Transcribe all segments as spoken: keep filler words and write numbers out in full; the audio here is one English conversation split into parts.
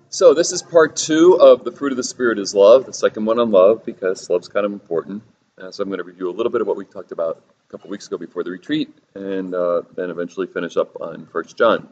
So this is part two of the fruit of the Spirit is love, the second one on love, because love's kind of important. Uh, so I'm going to review a little bit of what we talked about a couple weeks ago before the retreat, and uh, then eventually finish up on First John.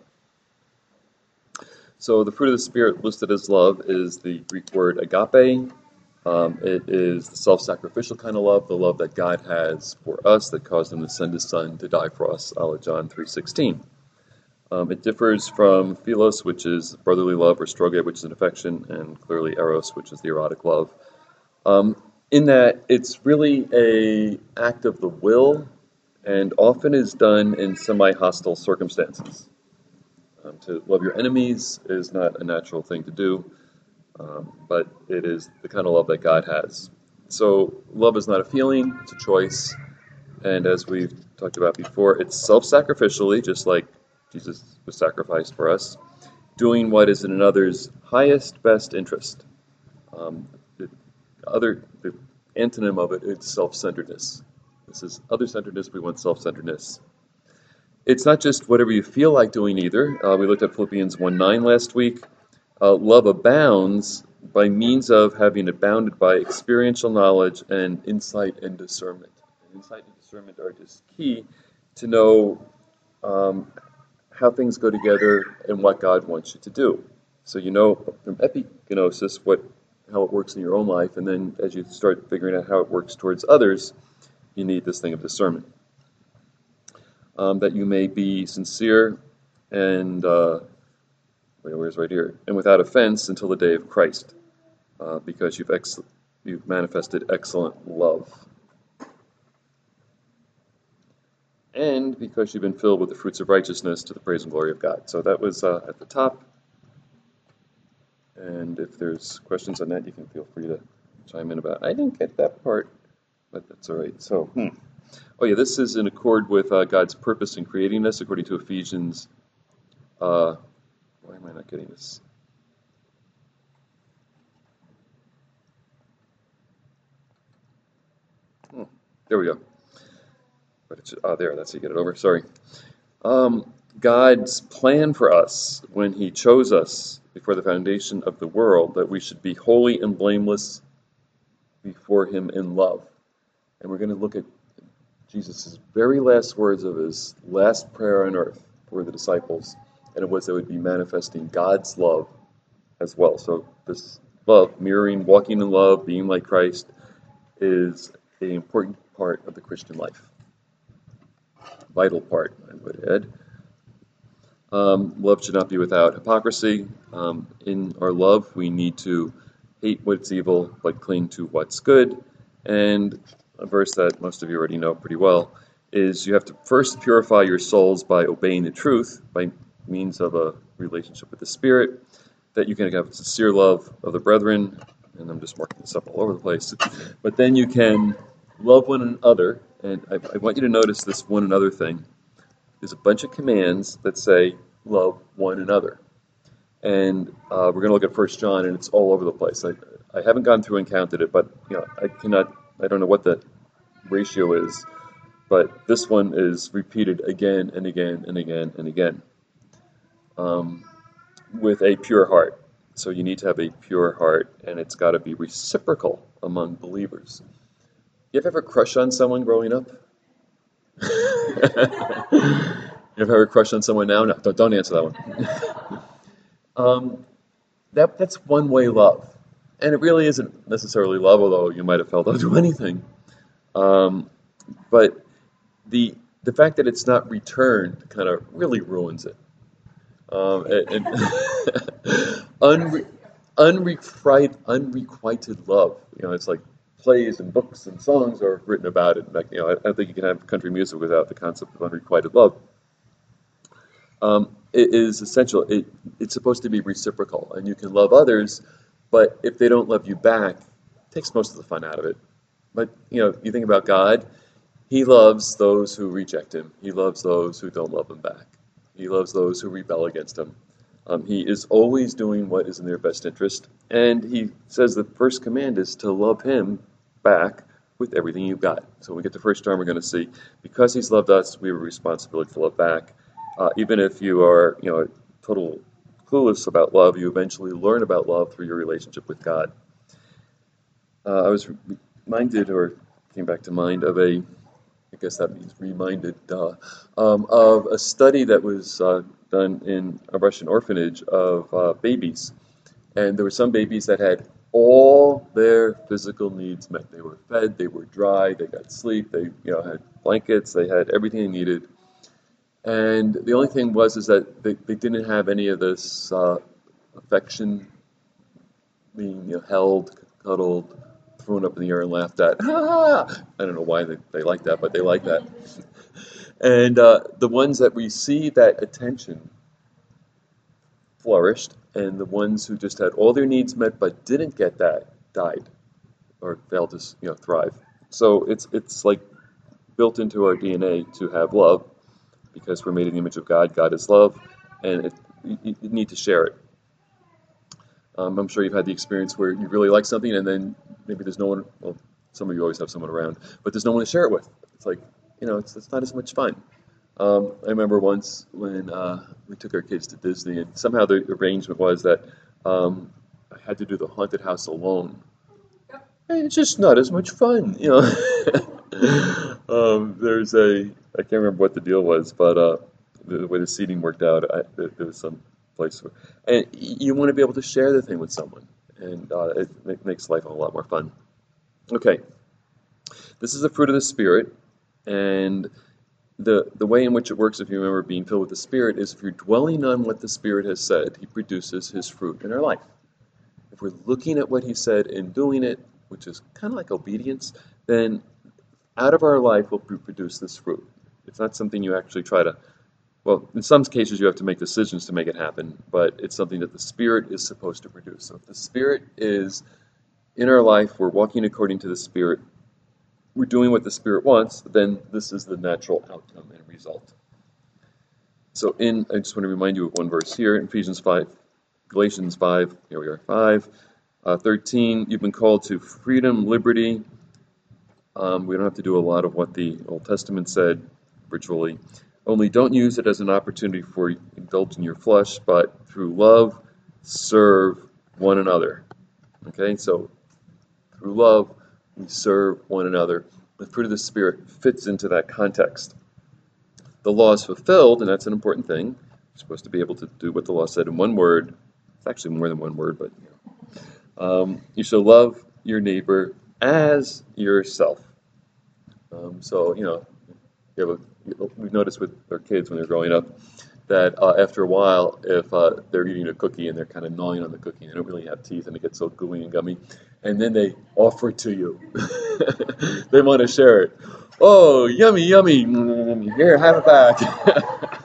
So the fruit of the Spirit listed as love is the Greek word agape. Um, it is the self-sacrificial kind of love, the love that God has for us that caused him to send his son to die for us, a la John three sixteen. Um, it differs from philos, which is brotherly love, or storge, which is an affection, and clearly eros, which is the erotic love. Um, in that it's really a act of the will, and often is done in semi-hostile circumstances. Um, to love your enemies is not a natural thing to do, um, but it is the kind of love that God has. So love is not a feeling, it's a choice, and as we've talked about before, it's self-sacrificially, just like Jesus was sacrificed for us, doing what is in another's highest, best interest. Um, the other, the antonym of it is self-centeredness. This is other-centeredness, we want self-centeredness. It's not just whatever you feel like doing either. Uh, we looked at Philippians one nine last week. Uh, love abounds by means of having abounded by experiential knowledge and insight and discernment. And insight and discernment are just key to know um, how things go together and what God wants you to do. So you know from epigenosis what how it works in your own life, and then as you start figuring out how it works towards others, you need this thing of discernment. Um, that you may be sincere and, uh, where's right here, and without offense until the day of Christ, uh, because you've ex- you've manifested excellent love. And because you've been filled with the fruits of righteousness to the praise and glory of God. So that was uh, at the top. And if there's questions on that, you can feel free to chime in about it. I didn't get that part, but that's all right. So, hmm. oh yeah, this is in accord with uh, God's purpose in creating us, according to Ephesians. Uh, why am I not getting this? Hmm. There we go. But it's, oh, there, that's how you get it over. Sorry. Um, God's plan for us when he chose us before the foundation of the world, that we should be holy and blameless before him in love. And we're going to look at Jesus' very last words of his last prayer on earth for the disciples, and it was they would be manifesting God's love as well. So this love, mirroring, walking in love, being like Christ, is an important part of the Christian life. Vital part, I would add. Um, love should not be without hypocrisy. Um, in our love, we need to hate what's evil, but cling to what's good. And a verse that most of you already know pretty well is you have to first purify your souls by obeying the truth, by means of a relationship with the Spirit, that you can have sincere love of the brethren. And I'm just marking this up all over the place. But then you can love one another. And I, I want you to notice this one another thing. There's a bunch of commands that say love one another. And uh, we're going to look at First John, and it's all over the place. I, I haven't gone through and counted it, but you know, I cannot, I don't know what the ratio is, but this one is repeated again and again and again and again um, with a pure heart. So you need to have a pure heart, and it's got to be reciprocal among believers. You ever have a crush on someone growing up? You ever have a crush on someone now? No, don't, don't answer that one. um, that that's one-way love, and it really isn't necessarily love, although you might have felt I'll do anything. Um, but the the fact that it's not returned kind of really ruins it. Um, and, and unre, unrequited, unrequited love. You know, it's like plays and books and songs are written about it. Like, you know, I, I don't think you can have country music without the concept of unrequited love. Um, it is essential. It, it's supposed to be reciprocal, and you can love others, but if they don't love you back, it takes most of the fun out of it. But, you know, you think about God, he loves those who reject him. He loves those who don't love him back. He loves those who rebel against him. Um, he is always doing what is in their best interest, and he says the first command is to love him back with everything you've got. So when we get to First John, we're going to see, because he's loved us, we have a responsibility to love back. Uh, even if you are, you know, a total clueless about love, you eventually learn about love through your relationship with God. Uh, I was reminded, or came back to mind, of a, I guess that means reminded, uh, um, of a study that was uh, done in a Russian orphanage of uh, babies. And there were some babies that had all their physical needs met. They were fed, they were dry, they got sleep, they you know had blankets, they had everything they needed. And the only thing was is that they, they didn't have any of this uh, affection, being you know, held, cuddled, thrown up in the air and laughed at. Ah! I don't know why they, they like that, but they like that. And uh, the ones that received that attention flourished, and the ones who just had all their needs met but didn't get that died or failed to you know thrive. So it's it's like built into our D N A to have love because we're made in the image of God. God is love, and it, you, you need to share it. Um, I'm sure you've had the experience where you really like something, and then maybe there's no one. Well, some of you always have someone around, but there's no one to share it with. It's like you know, it's it's not as much fun. Um, I remember once when uh, we took our kids to Disney, and somehow the arrangement was that um, I had to do the haunted house alone. And it's just not as much fun, you know. um, there's a, I can't remember what the deal was, but uh, the, the way the seating worked out, I, there, there was some place where, and you want to be able to share the thing with someone, and uh, it, it makes life a lot more fun. Okay, this is the fruit of the Spirit, and the the way in which it works, if you remember being filled with the Spirit, is if you're dwelling on what the Spirit has said, He produces His fruit in our life. If we're looking at what He said and doing it, which is kind of like obedience, then out of our life will produce this fruit. It's not something you actually try to, well, in some cases you have to make decisions to make it happen, but it's something that the Spirit is supposed to produce. So if the Spirit is in our life, we're walking according to the Spirit, we're doing what the Spirit wants, then this is the natural outcome and result. So in, I just want to remind you of one verse here, in Ephesians five, Galatians five, here we are, five, uh, thirteen, you've been called to freedom, liberty. Um, we don't have to do a lot of what the Old Testament said, virtually. Only don't use it as an opportunity for indulging your flesh, but through love, serve one another. Okay, so through love, we serve one another. The fruit of the Spirit fits into that context. The law is fulfilled, and that's an important thing. You're supposed to be able to do what the law said in one word. It's actually more than one word, but you know. Um, you shall love your neighbor as yourself. Um, so, you know, you have a, we've noticed with our kids when they're growing up that uh, after a while, if uh, they're eating a cookie and they're kind of gnawing on the cookie and they don't really have teeth and it gets so gooey and gummy, and then they offer it to you. They want to share it. Oh, yummy, yummy. Here, have it back.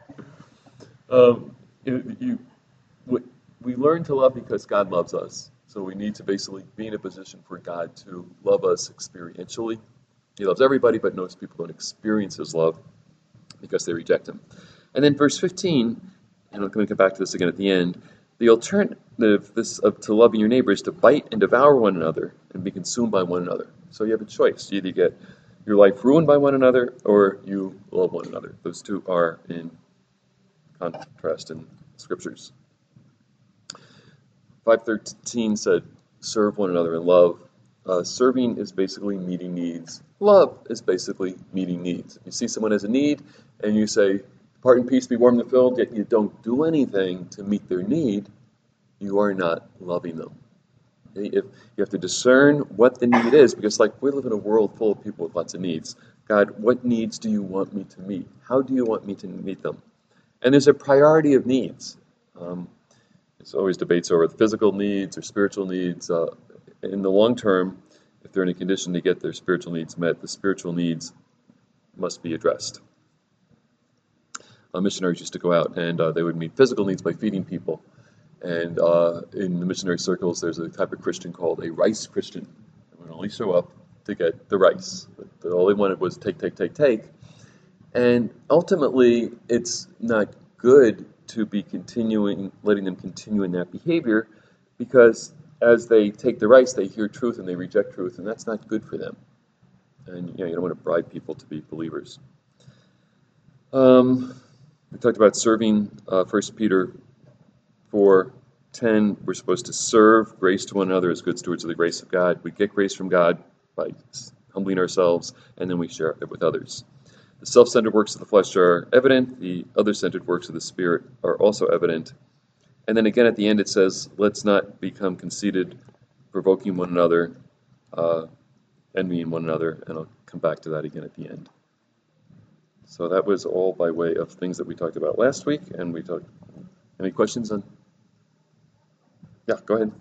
um, you, you, we, we learn to love because God loves us. So we need to basically be in a position for God to love us experientially. He loves everybody, but most people don't experience His love because they reject Him. And then verse fifteen, and I'm going to come back to this again at the end, the alternative this, of, to loving your neighbor is to bite and devour one another and be consumed by one another. So you have a choice. You either get your life ruined by one another or you love one another. Those two are in contrast in Scriptures. five thirteen said, serve one another in love. Uh, serving is basically meeting needs. Love is basically meeting needs. If you see someone has a need and you say, depart in peace, be warmed and filled, yet you don't do anything to meet their need, you are not loving them. Okay? If you have to discern what the need is, because like we live in a world full of people with lots of needs. God, what needs do you want me to meet? How do you want me to meet them? And there's a priority of needs. Um, there's always debates over the physical needs or spiritual needs. Uh, in the long term, if they're in a condition to get their spiritual needs met, the spiritual needs must be addressed. Uh, missionaries used to go out and uh, they would meet physical needs by feeding people. And uh, in the missionary circles, there's a type of Christian called a rice Christian. They would only show up to get the rice. But all they wanted was take, take, take, take. And ultimately, it's not good to be continuing, letting them continue in that behavior, because as they take the rice, they hear truth and they reject truth, and that's not good for them. And you know, you don't want to bribe people to be believers. Um, we talked about serving. Uh, First Peter four ten, we're supposed to serve grace to one another as good stewards of the grace of God. We get grace from God by humbling ourselves, and then we share it with others. The self-centered works of the flesh are evident. The other-centered works of the Spirit are also evident. And then again at the end it says, let's not become conceited, provoking one another, uh, envying one another, and I'll come back to that again at the end. So that was all by way of things that we talked about last week, and we talked. Any questions on? Yeah, go ahead.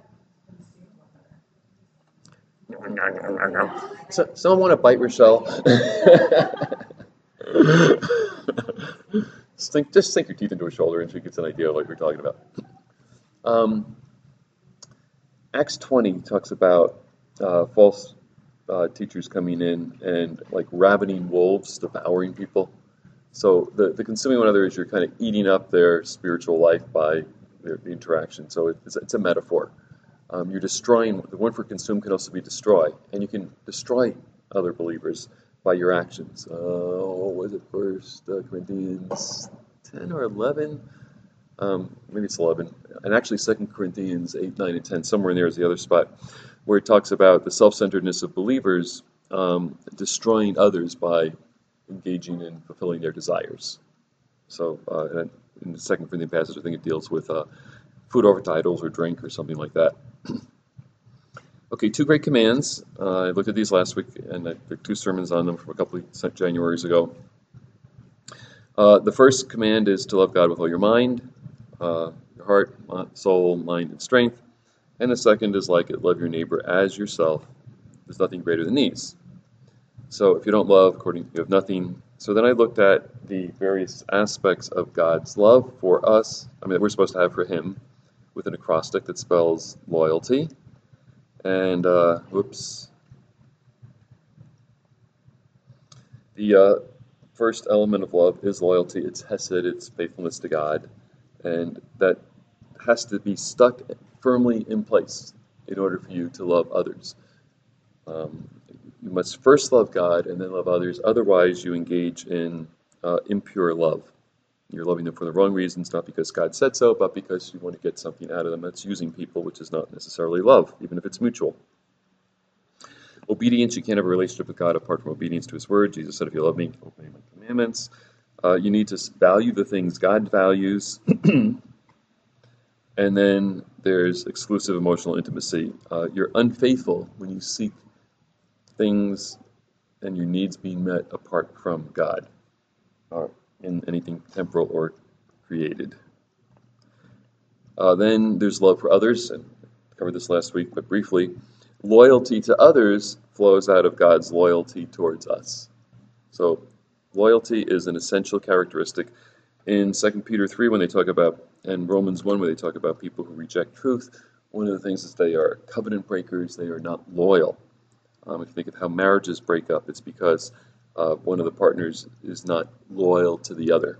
So, someone want to bite Rochelle? just, think, just sink your teeth into her shoulder, and she gets an idea of what we're talking about. Um, Acts twenty talks about uh, false uh, teachers coming in and like ravening wolves, devouring people. So the, the consuming one another is you're kind of eating up their spiritual life by their, the interaction. So it's, it's a metaphor. Um, you're destroying, the word for consume can also be destroy, and you can destroy other believers by your actions. Uh, what was it, First uh, Corinthians ten or eleven? Um, maybe it's eleven. And actually Second Corinthians eight, nine, and ten, somewhere in there is the other spot, where it talks about the self-centeredness of believers um, destroying others by engaging in fulfilling their desires. So uh, in the Second Corinthians passage, I think it deals with uh, food over to idols or drink or something like that. Okay, two great commands. Uh, I looked at these last week, and I took two sermons on them from a couple of Januaries ago. Uh, the first command is to love God with all your mind, uh, your heart, soul, mind, and strength. And the second is like it, love your neighbor as yourself. There's nothing greater than these. So if you don't love, according to you have nothing. So then I looked at the various aspects of God's love for us, I mean, that we're supposed to have for him, with an acrostic that spells loyalty. And, uh, whoops. The uh, first element of love is loyalty. It's hesed, it's faithfulness to God. And that has to be stuck firmly in place in order for you to love others. Um, you must first love God and then love others. Otherwise, you engage in uh, impure love. You're loving them for the wrong reasons, not because God said so, but because you want to get something out of them. That's using people, which is not necessarily love, even if it's mutual. Obedience, you can't have a relationship with God apart from obedience to his word. Jesus said, if you love me, obey my commandments. Uh, you need to value the things God values. And then there's exclusive emotional intimacy. Uh, you're unfaithful when you seek things and your needs being met apart from God, or in anything temporal or created. Uh, then there's love for others, and I covered this last week, but briefly. Loyalty to others flows out of God's loyalty towards us. So loyalty is an essential characteristic. In Second Peter three, when they talk about, and Romans one, where they talk about people who reject truth, one of the things is they are covenant breakers, they are not loyal. Um, if you think of how marriages break up, it's because uh, one of the partners is not loyal to the other.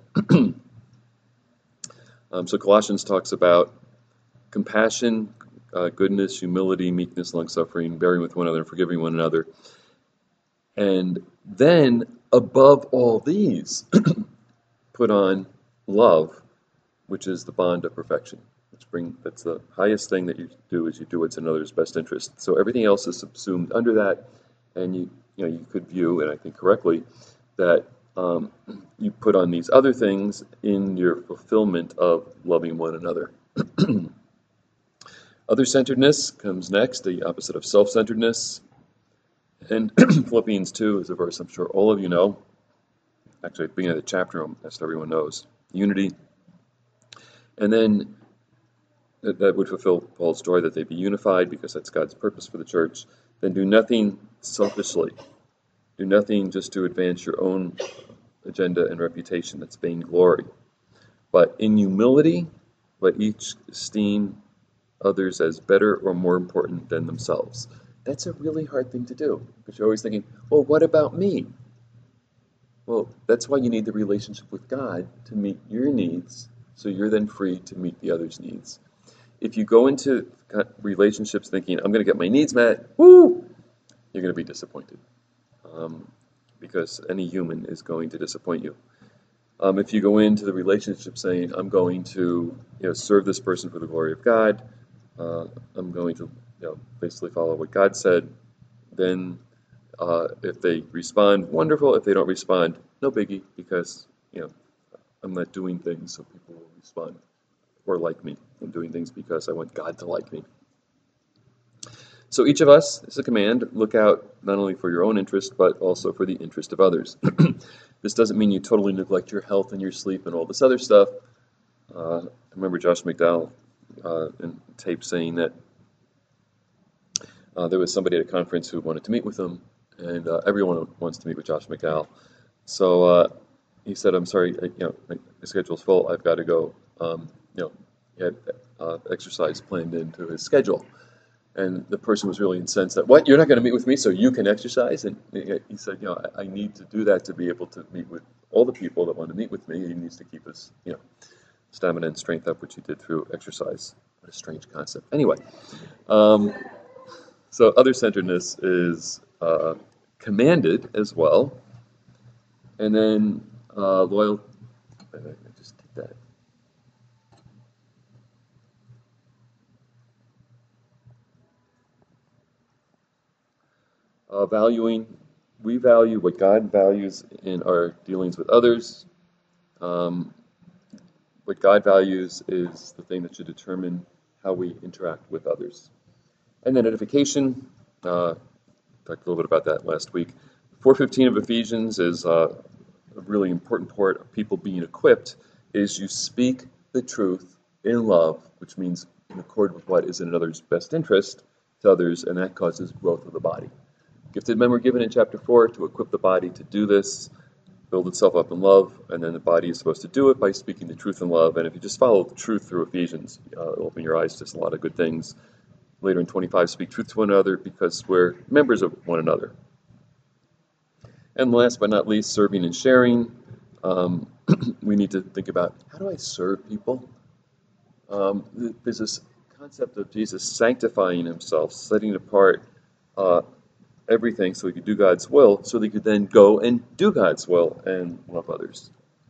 um, so Colossians talks about compassion, uh, goodness, humility, meekness, long-suffering, bearing with one another, and forgiving one another. And then, above all these, put on love, which is the bond of perfection. Which bring that's the highest thing that you do is you do what's in another's best interest. So everything else is subsumed under that, and you you know you could view, and I think correctly, that um, you put on these other things in your fulfillment of loving one another. Other-centeredness comes next, the opposite of self-centeredness. And Philippians two is a verse I'm sure all of you know. Actually, at the beginning of the chapter, as everyone knows. Unity. And then that, that would fulfill Paul's joy that they be unified, because that's God's purpose for the church. Then do nothing selfishly. Do nothing just to advance your own agenda and reputation. That's vainglory. But in humility, let each esteem others as better or more important than themselves. That's a really hard thing to do, because you're always thinking, well, what about me? Well, that's why you need the relationship with God to meet your needs, so you're then free to meet the other's needs. If you go into relationships thinking, I'm going to get my needs met, woo, you're going to be disappointed, um, because any human is going to disappoint you. Um, if you go into the relationship saying, I'm going to you know, serve this person for the glory of God, uh, I'm going to you know, basically follow what God said, then uh, if they respond, wonderful. If they don't respond, no biggie, because you know I'm not doing things so people will respond or like me. I'm doing things because I want God to like me. So each of us, this is a command, look out not only for your own interest, but also for the interest of others. This doesn't mean you totally neglect your health and your sleep and all this other stuff. Uh, I remember Josh McDowell uh, in tape saying that uh, there was somebody at a conference who wanted to meet with him, and uh, everyone wants to meet with Josh McDowell. So uh, he said, "I'm sorry, I, you know, my, my schedule's full. I've got to go." Um, you know, he had uh, exercise planned into his schedule. And the person was really incensed that, what, you're not going to meet with me so you can exercise? And he said, you know, I, I need to do that to be able to meet with all the people that want to meet with me. He needs to keep his, you know, stamina and strength up, which he did through exercise. What a strange concept. Anyway, um, so other-centeredness is uh, commanded as well. And then uh, loyal, I just did that. Uh, valuing, we value what God values in our dealings with others. Um, what God values is the thing that should determine how we interact with others. And then edification, uh, talked a little bit about that last week. four fifteen of Ephesians is uh, a really important part of people being equipped, is you speak the truth in love, which means in accord with what is in another's best interest to others, and that causes growth of the body. Gifted men were given in chapter four to equip the body to do this, build itself up in love, and then the body is supposed to do it by speaking the truth in love. And if you just follow the truth through Ephesians, uh, it'll open your eyes to a lot of good things. Later in twenty-five, speak truth to one another because we're members of one another. And last but not least, serving and sharing. Um, we need to think about, how do I serve people? Um, there's this concept of Jesus sanctifying himself, setting apart uh, everything so he could do God's will, so that he could then go and do God's will and love others.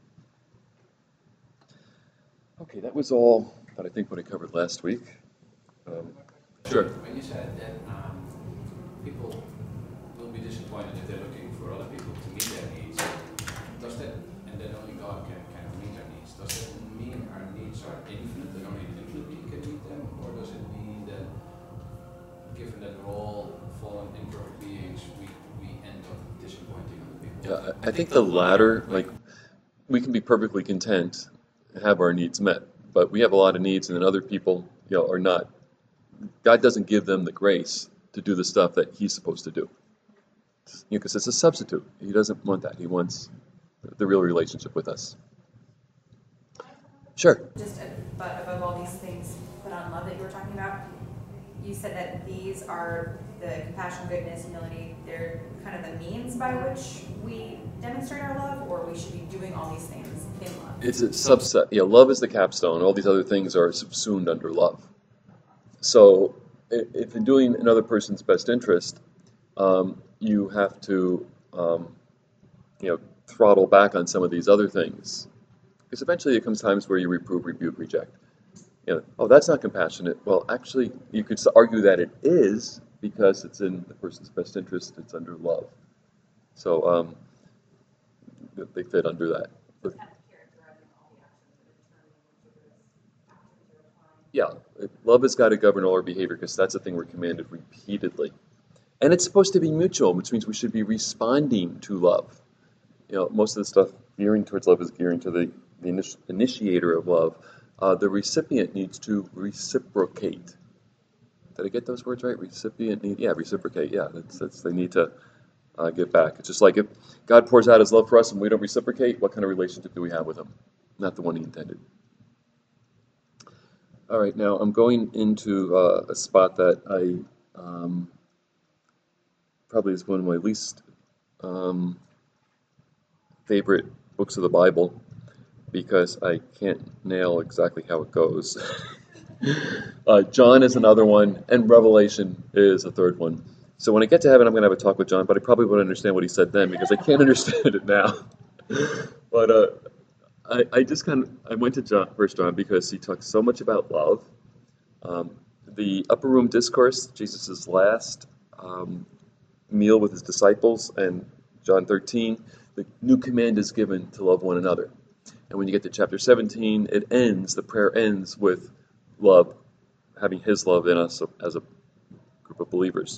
Okay, that was all that I think what I covered last week. Um, sure. When you said that um, people will be disappointed if they're looking for other people to meet their needs, does that, and that only God can kind of meet their needs, does that mean our needs are infinite, that only an infinite being can meet them, or does it mean that given that we're all fallen imperfect beings, we, we end up disappointing other people? Yeah, I, I think the latter, like, we can be perfectly content and have our needs met, but we have a lot of needs, and then other people, you know, are not. God doesn't give them the grace to do the stuff that he's supposed to do, you know, because it's a substitute. He doesn't want that. He wants the real relationship with us. Sure. Just but above all these things, put on love that you were talking about. You said that these are the compassion, goodness, humility. They're kind of the means by which we demonstrate our love, or we should be doing all these things in love. It's a subset. Yeah, love is the capstone. All these other things are subsumed under love. So if you're doing another person's best interest, um, you have to, um, you know, throttle back on some of these other things. Because eventually there comes times where you reprove, rebuke, reject. You know, oh, that's not compassionate. Well, actually, you could argue that it is because it's in the person's best interest. It's under love. So um, they fit under that. But, yeah, love has got to govern all our behavior because that's the thing we're commanded repeatedly. And it's supposed to be mutual, which means we should be responding to love. You know, most of the stuff gearing towards love is gearing to the, the initi- initiator of love. Uh, the recipient needs to reciprocate. Did I get those words right? Recipient need, yeah, reciprocate. Yeah, that's, that's they need to uh, give back. It's just like if God pours out his love for us and we don't reciprocate, what kind of relationship do we have with him? Not the one he intended. All right, now I'm going into uh, a spot that I um, probably is one of my least um, favorite books of the Bible, because I can't nail exactly how it goes. uh, John is another one, and Revelation is a third one. So when I get to heaven, I'm going to have a talk with John, but I probably won't understand what he said then, because I can't understand it now. But uh, I, I just kind of I went to John, First John because he talks so much about love. Um, the upper room discourse, Jesus' last um, meal with his disciples, and John thirteen, the new command is given to love one another. And when you get to chapter seventeen, it ends, the prayer ends with love, having his love in us as a group of believers.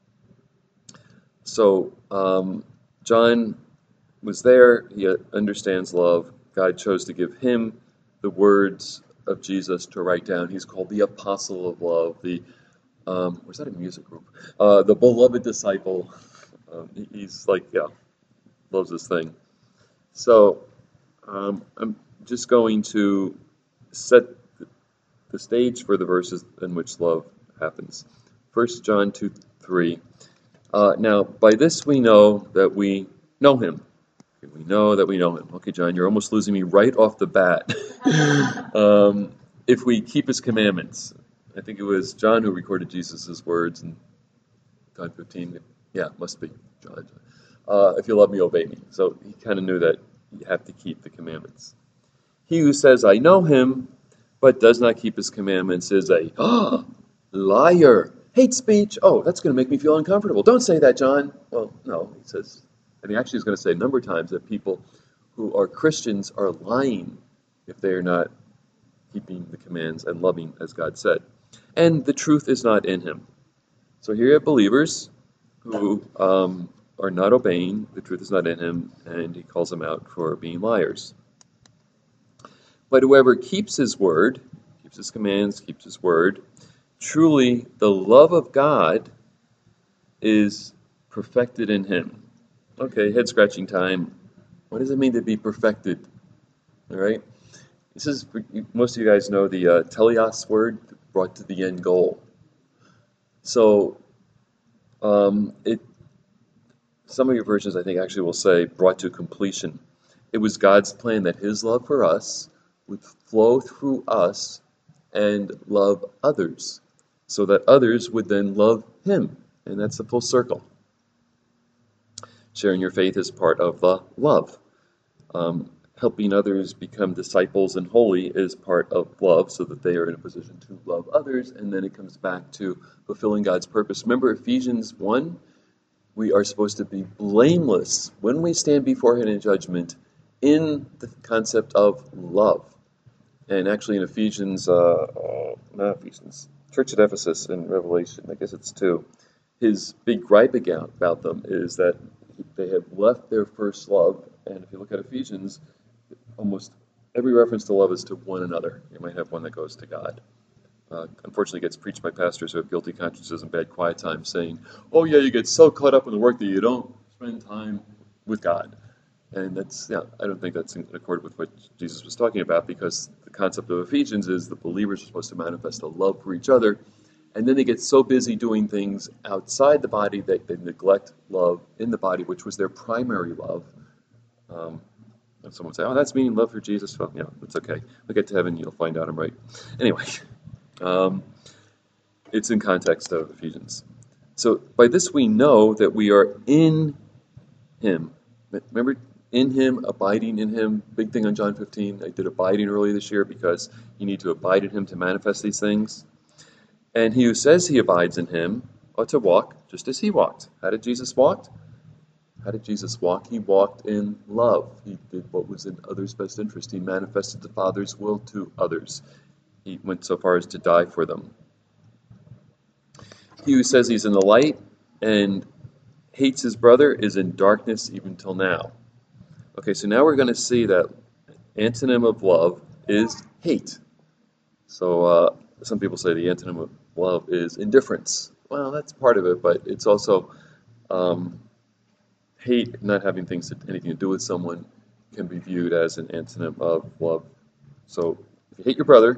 So um, John was there, he understands love. God chose to give him the words of Jesus to write down. He's called the apostle of love, the, um, was that a music group? Uh, the beloved disciple. Um, he- he's like, yeah, loves this thing. So um, I'm just going to set the stage for the verses in which love happens. First John two three. Uh, now, by this we know that we know him. We know that we know him. Okay, John, you're almost losing me right off the bat. um, if we keep his commandments. I think it was John who recorded Jesus' words in John fifteen. Yeah, it must be John. Uh, if you love me, obey me. So he kind of knew that you have to keep the commandments. He who says, I know him, but does not keep his commandments is a ah, liar. Hate speech. Oh, that's going to make me feel uncomfortable. Don't say that, John. Well, no, he says, and he actually is going to say a number of times that people who are Christians are lying if they are not keeping the commands and loving as God said. And the truth is not in him. So here you have believers who um, are not obeying, the truth is not in him, and he calls them out for being liars. But whoever keeps his word, keeps his commands, keeps his word, truly the love of God is perfected in him. Okay, head scratching time. What does it mean to be perfected? All right. This is, most of you guys know the uh, teleos word, brought to the end goal. So, um, it. Some of your versions, I think, actually will say brought to completion. It was God's plan that his love for us would flow through us and love others, so that others would then love him. And that's the full circle. Sharing your faith is part of the love. Um, helping others become disciples and holy is part of love, so that they are in a position to love others. And then it comes back to fulfilling God's purpose. Remember Ephesians one? We are supposed to be blameless when we stand before him in judgment in the concept of love. And actually in Ephesians, uh, uh, not Ephesians, Church at Ephesus in Revelation, I guess it's two, his big gripe about them is that they have left their first love. And if you look at Ephesians, almost every reference to love is to one another. You might have one that goes to God. Uh, unfortunately gets preached by pastors who have guilty consciences and bad quiet time saying, oh yeah, you get so caught up in the work that you don't spend time with God. And that's, yeah, I don't think that's in accord with what Jesus was talking about, because the concept of Ephesians is the believers are supposed to manifest a love for each other, and then they get so busy doing things outside the body that they neglect love in the body, which was their primary love. Um, and someone would say, oh, that's meaning love for Jesus. Well, yeah, it's okay. We'll get to heaven, you'll find out I'm right. Anyway. Um, it's in context of Ephesians. So by this we know that we are in him. Remember, in him, abiding in him. Big thing on John fifteen. I did abiding earlier this year because you need to abide in him to manifest these things. And he who says he abides in him ought to walk just as he walked. How did Jesus walk? How did Jesus walk? He walked in love. He did what was in others' best interest. He manifested the Father's will to others. He went so far as to die for them. He who says he's in the light and hates his brother is in darkness even till now. Okay, so now we're going to see that antonym of love is hate. So uh, some people say the antonym of love is indifference. Well, that's part of it, but it's also um, hate, not having things to, anything to do with someone, can be viewed as an antonym of love. So if you hate your brother,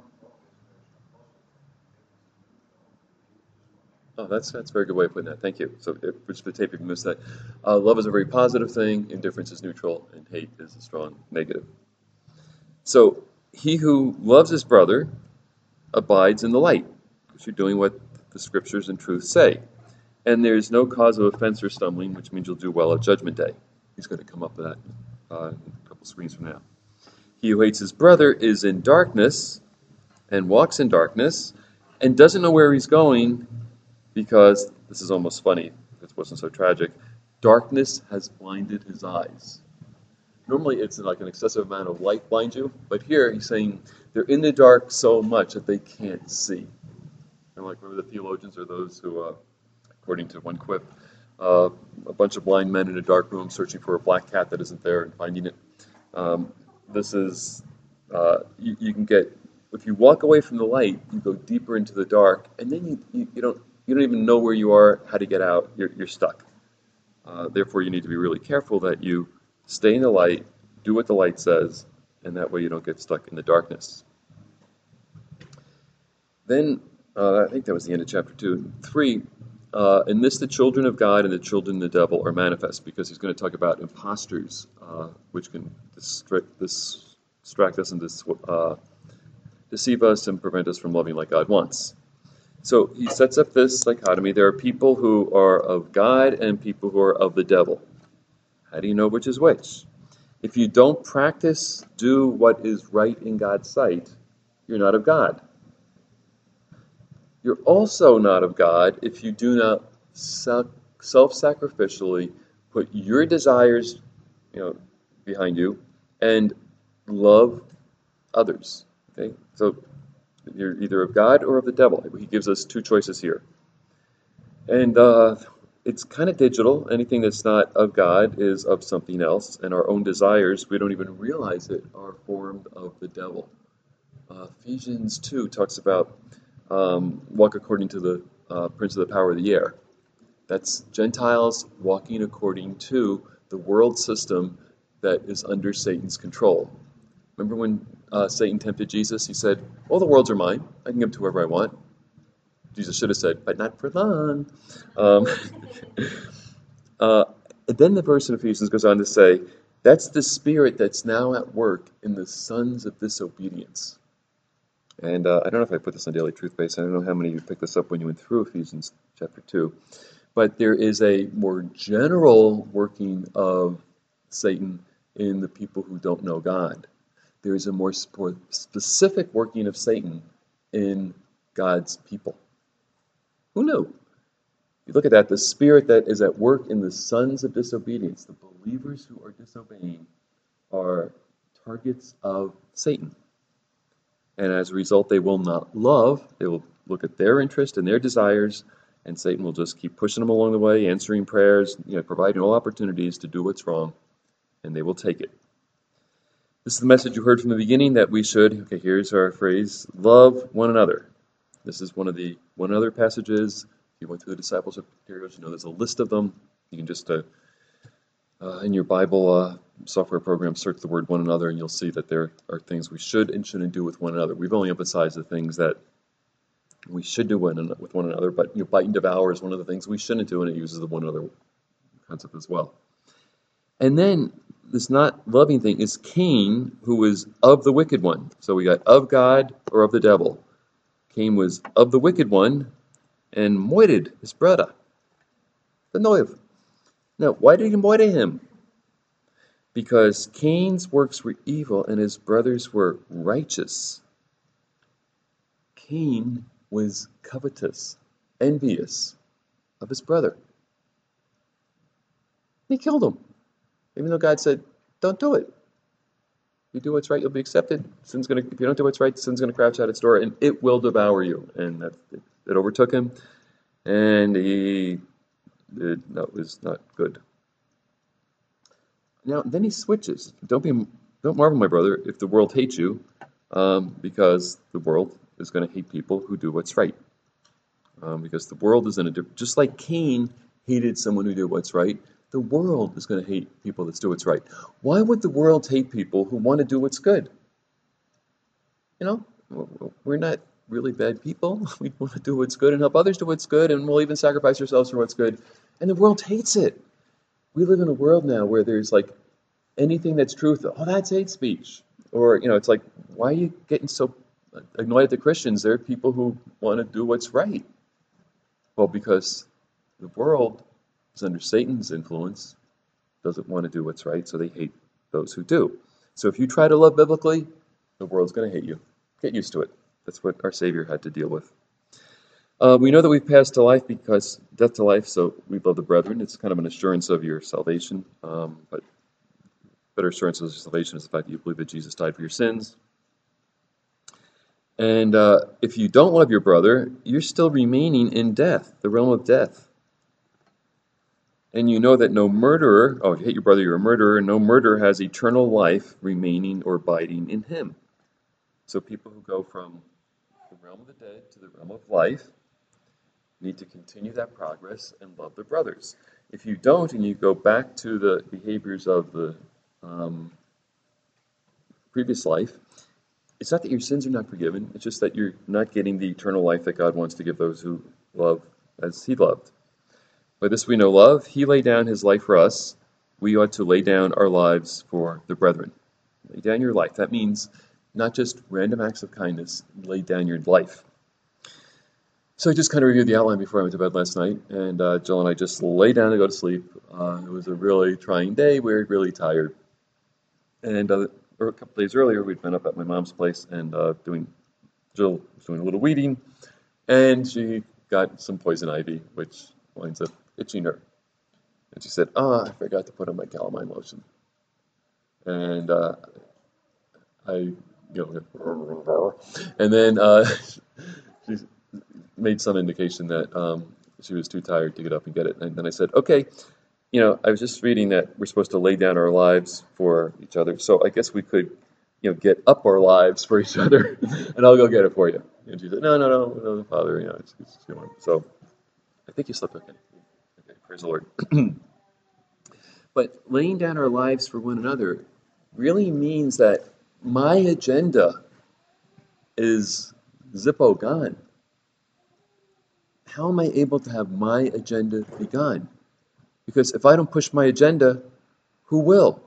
oh, that's that's a very good way of putting that. Thank you. So, if, which the tape if you missed that, uh, love is a very positive thing. Indifference is neutral, and hate is a strong negative. So, he who loves his brother abides in the light, because you're doing what the scriptures and truth say, and there's no cause of offense or stumbling, which means you'll do well at Judgment Day. He's going to come up with that uh, in a couple screens from now. He who hates his brother is in darkness and walks in darkness and doesn't know where he's going because, this is almost funny, if it wasn't so tragic, darkness has blinded his eyes. Normally it's like an excessive amount of light blinds you, but here he's saying they're in the dark so much that they can't see. And like, remember the theologians are those who, uh, according to one quip, uh, a bunch of blind men in a dark room searching for a black cat that isn't there and finding it. Um, this is, uh, you, you can get, if you walk away from the light, you go deeper into the dark, and then you, you, you don't you don't even know where you are, how to get out. You're, you're stuck. Uh, therefore, you need to be really careful that you stay in the light, do what the light says, and that way you don't get stuck in the darkness. Then, uh, I think that was the end of chapter two. Three, uh, in this the children of God and the children of the devil are manifest, because he's going to talk about imposters, uh, which can distract, distract us and dis, uh, deceive us and prevent us from loving like God wants. So he sets up this dichotomy. There are people who are of God and people who are of the devil. How do you know which is which? If you don't practice, do what is right in God's sight, you're not of God. You're also not of God if you do not self-sacrificially put your desires, you know, behind you and love others. Okay, so you're either of God or of the devil. He gives us two choices here. And uh, it's kind of digital. Anything that's not of God is of something else. And our own desires, we don't even realize it, are formed of the devil. Uh, Ephesians two talks about um, walk according to the uh, prince of the power of the air. That's Gentiles walking according to the world system that is under Satan's control. Remember when uh, Satan tempted Jesus? He said, all the worlds are mine. I can give them to whoever I want. Jesus should have said, but not for long. Um, uh, and then the verse in Ephesians goes on to say, that's the spirit that's now at work in the sons of disobedience. And uh, I don't know if I put this on Daily Truth Base. I don't know how many of you picked this up when you went through Ephesians chapter two. But there is a more general working of Satan in the people who don't know God. There is a more specific working of Satan in God's people. Who knew? You look at that, the spirit that is at work in the sons of disobedience, the believers who are disobeying, are targets of Satan. And as a result, they will not love. They will look at their interest and their desires, and Satan will just keep pushing them along the way, answering prayers, you know, providing all opportunities to do what's wrong, and they will take it. This is the message you heard from the beginning, that we should, okay, here's our phrase, love one another. This is one of the one another passages. If you went through the discipleship materials, you know there's a list of them. You can just, uh, uh, in your Bible uh, software program, search the word one another, and you'll see that there are things we should and shouldn't do with one another. We've only emphasized the things that we should do with one another, but you know, bite and devour is one of the things we shouldn't do, and it uses the one another concept as well. And then this not loving thing is Cain, who was of the wicked one. So we got of God or of the devil. Cain was of the wicked one and moited his brother. The noiv. Now, why did he moite him? Because Cain's works were evil and his brothers were righteous. Cain was covetous, envious of his brother. He killed him. Even though God said, don't do it. If you do what's right, you'll be accepted. Sin's gonna, if you don't do what's right, sin's going to crouch at its door, and it will devour you. And that, it, it overtook him, and he it, no, it was not good. Now, then he switches. Don't be, don't marvel, my brother, if the world hates you, um, because the world is going to hate people who do what's right. Um, because the world is in a different, just like Cain hated someone who did what's right, the world is going to hate people that do what's right. Why would the world hate people who want to do what's good? You know, we're not really bad people. We want to do what's good and help others do what's good, and we'll even sacrifice ourselves for what's good. And the world hates it. We live in a world now where there's like anything that's truth, oh, that's hate speech. Or, you know, it's like, why are you getting so annoyed at the Christians? There are people who want to do what's right. Well, because the world is under Satan's influence, doesn't want to do what's right, so they hate those who do. So if you try to love biblically, the world's going to hate you. Get used to it. That's what our Savior had to deal with. Uh, we know that we've passed to life because death to life, so we love the brethren. It's kind of an assurance of your salvation. Um, but better assurance of your salvation is the fact that you believe that Jesus died for your sins. And uh, if you don't love your brother, you're still remaining in death, the realm of death. And you know that no murderer, oh, if you hate your brother, you're a murderer. No murderer has eternal life remaining or abiding in him. So people who go from the realm of the dead to the realm of life need to continue that progress and love their brothers. If you don't, and you go back to the behaviors of the um, previous life, it's not that your sins are not forgiven, it's just that you're not getting the eternal life that God wants to give those who love as he loved. By this we know love. He laid down his life for us. We ought to lay down our lives for the brethren. Lay down your life. That means not just random acts of kindness. Lay down your life. So I just kind of reviewed the outline before I went to bed last night, and uh, Jill and I just lay down to go to sleep. Uh, it was a really trying day. We were really tired. And uh, a couple days earlier, we'd been up at my mom's place and uh, doing, Jill was doing a little weeding, and she got some poison ivy, which winds up itching her. And she said, "Ah, oh, I forgot to put on my calamine lotion." And uh, I, you know, and then uh, she made some indication that um, she was too tired to get up and get it. And then I said, "Okay, you know, I was just reading that we're supposed to lay down our lives for each other. So I guess we could, you know, get up our lives for each other, and I'll go get it for you." And she said, "No, no, no, no, Father, you know, it's, it's, you know." So I think you slept okay. Okay, praise the Lord. But laying down our lives for one another really means that my agenda is zippo gone. How am I able to have my agenda be gone? Because if I don't push my agenda, who will?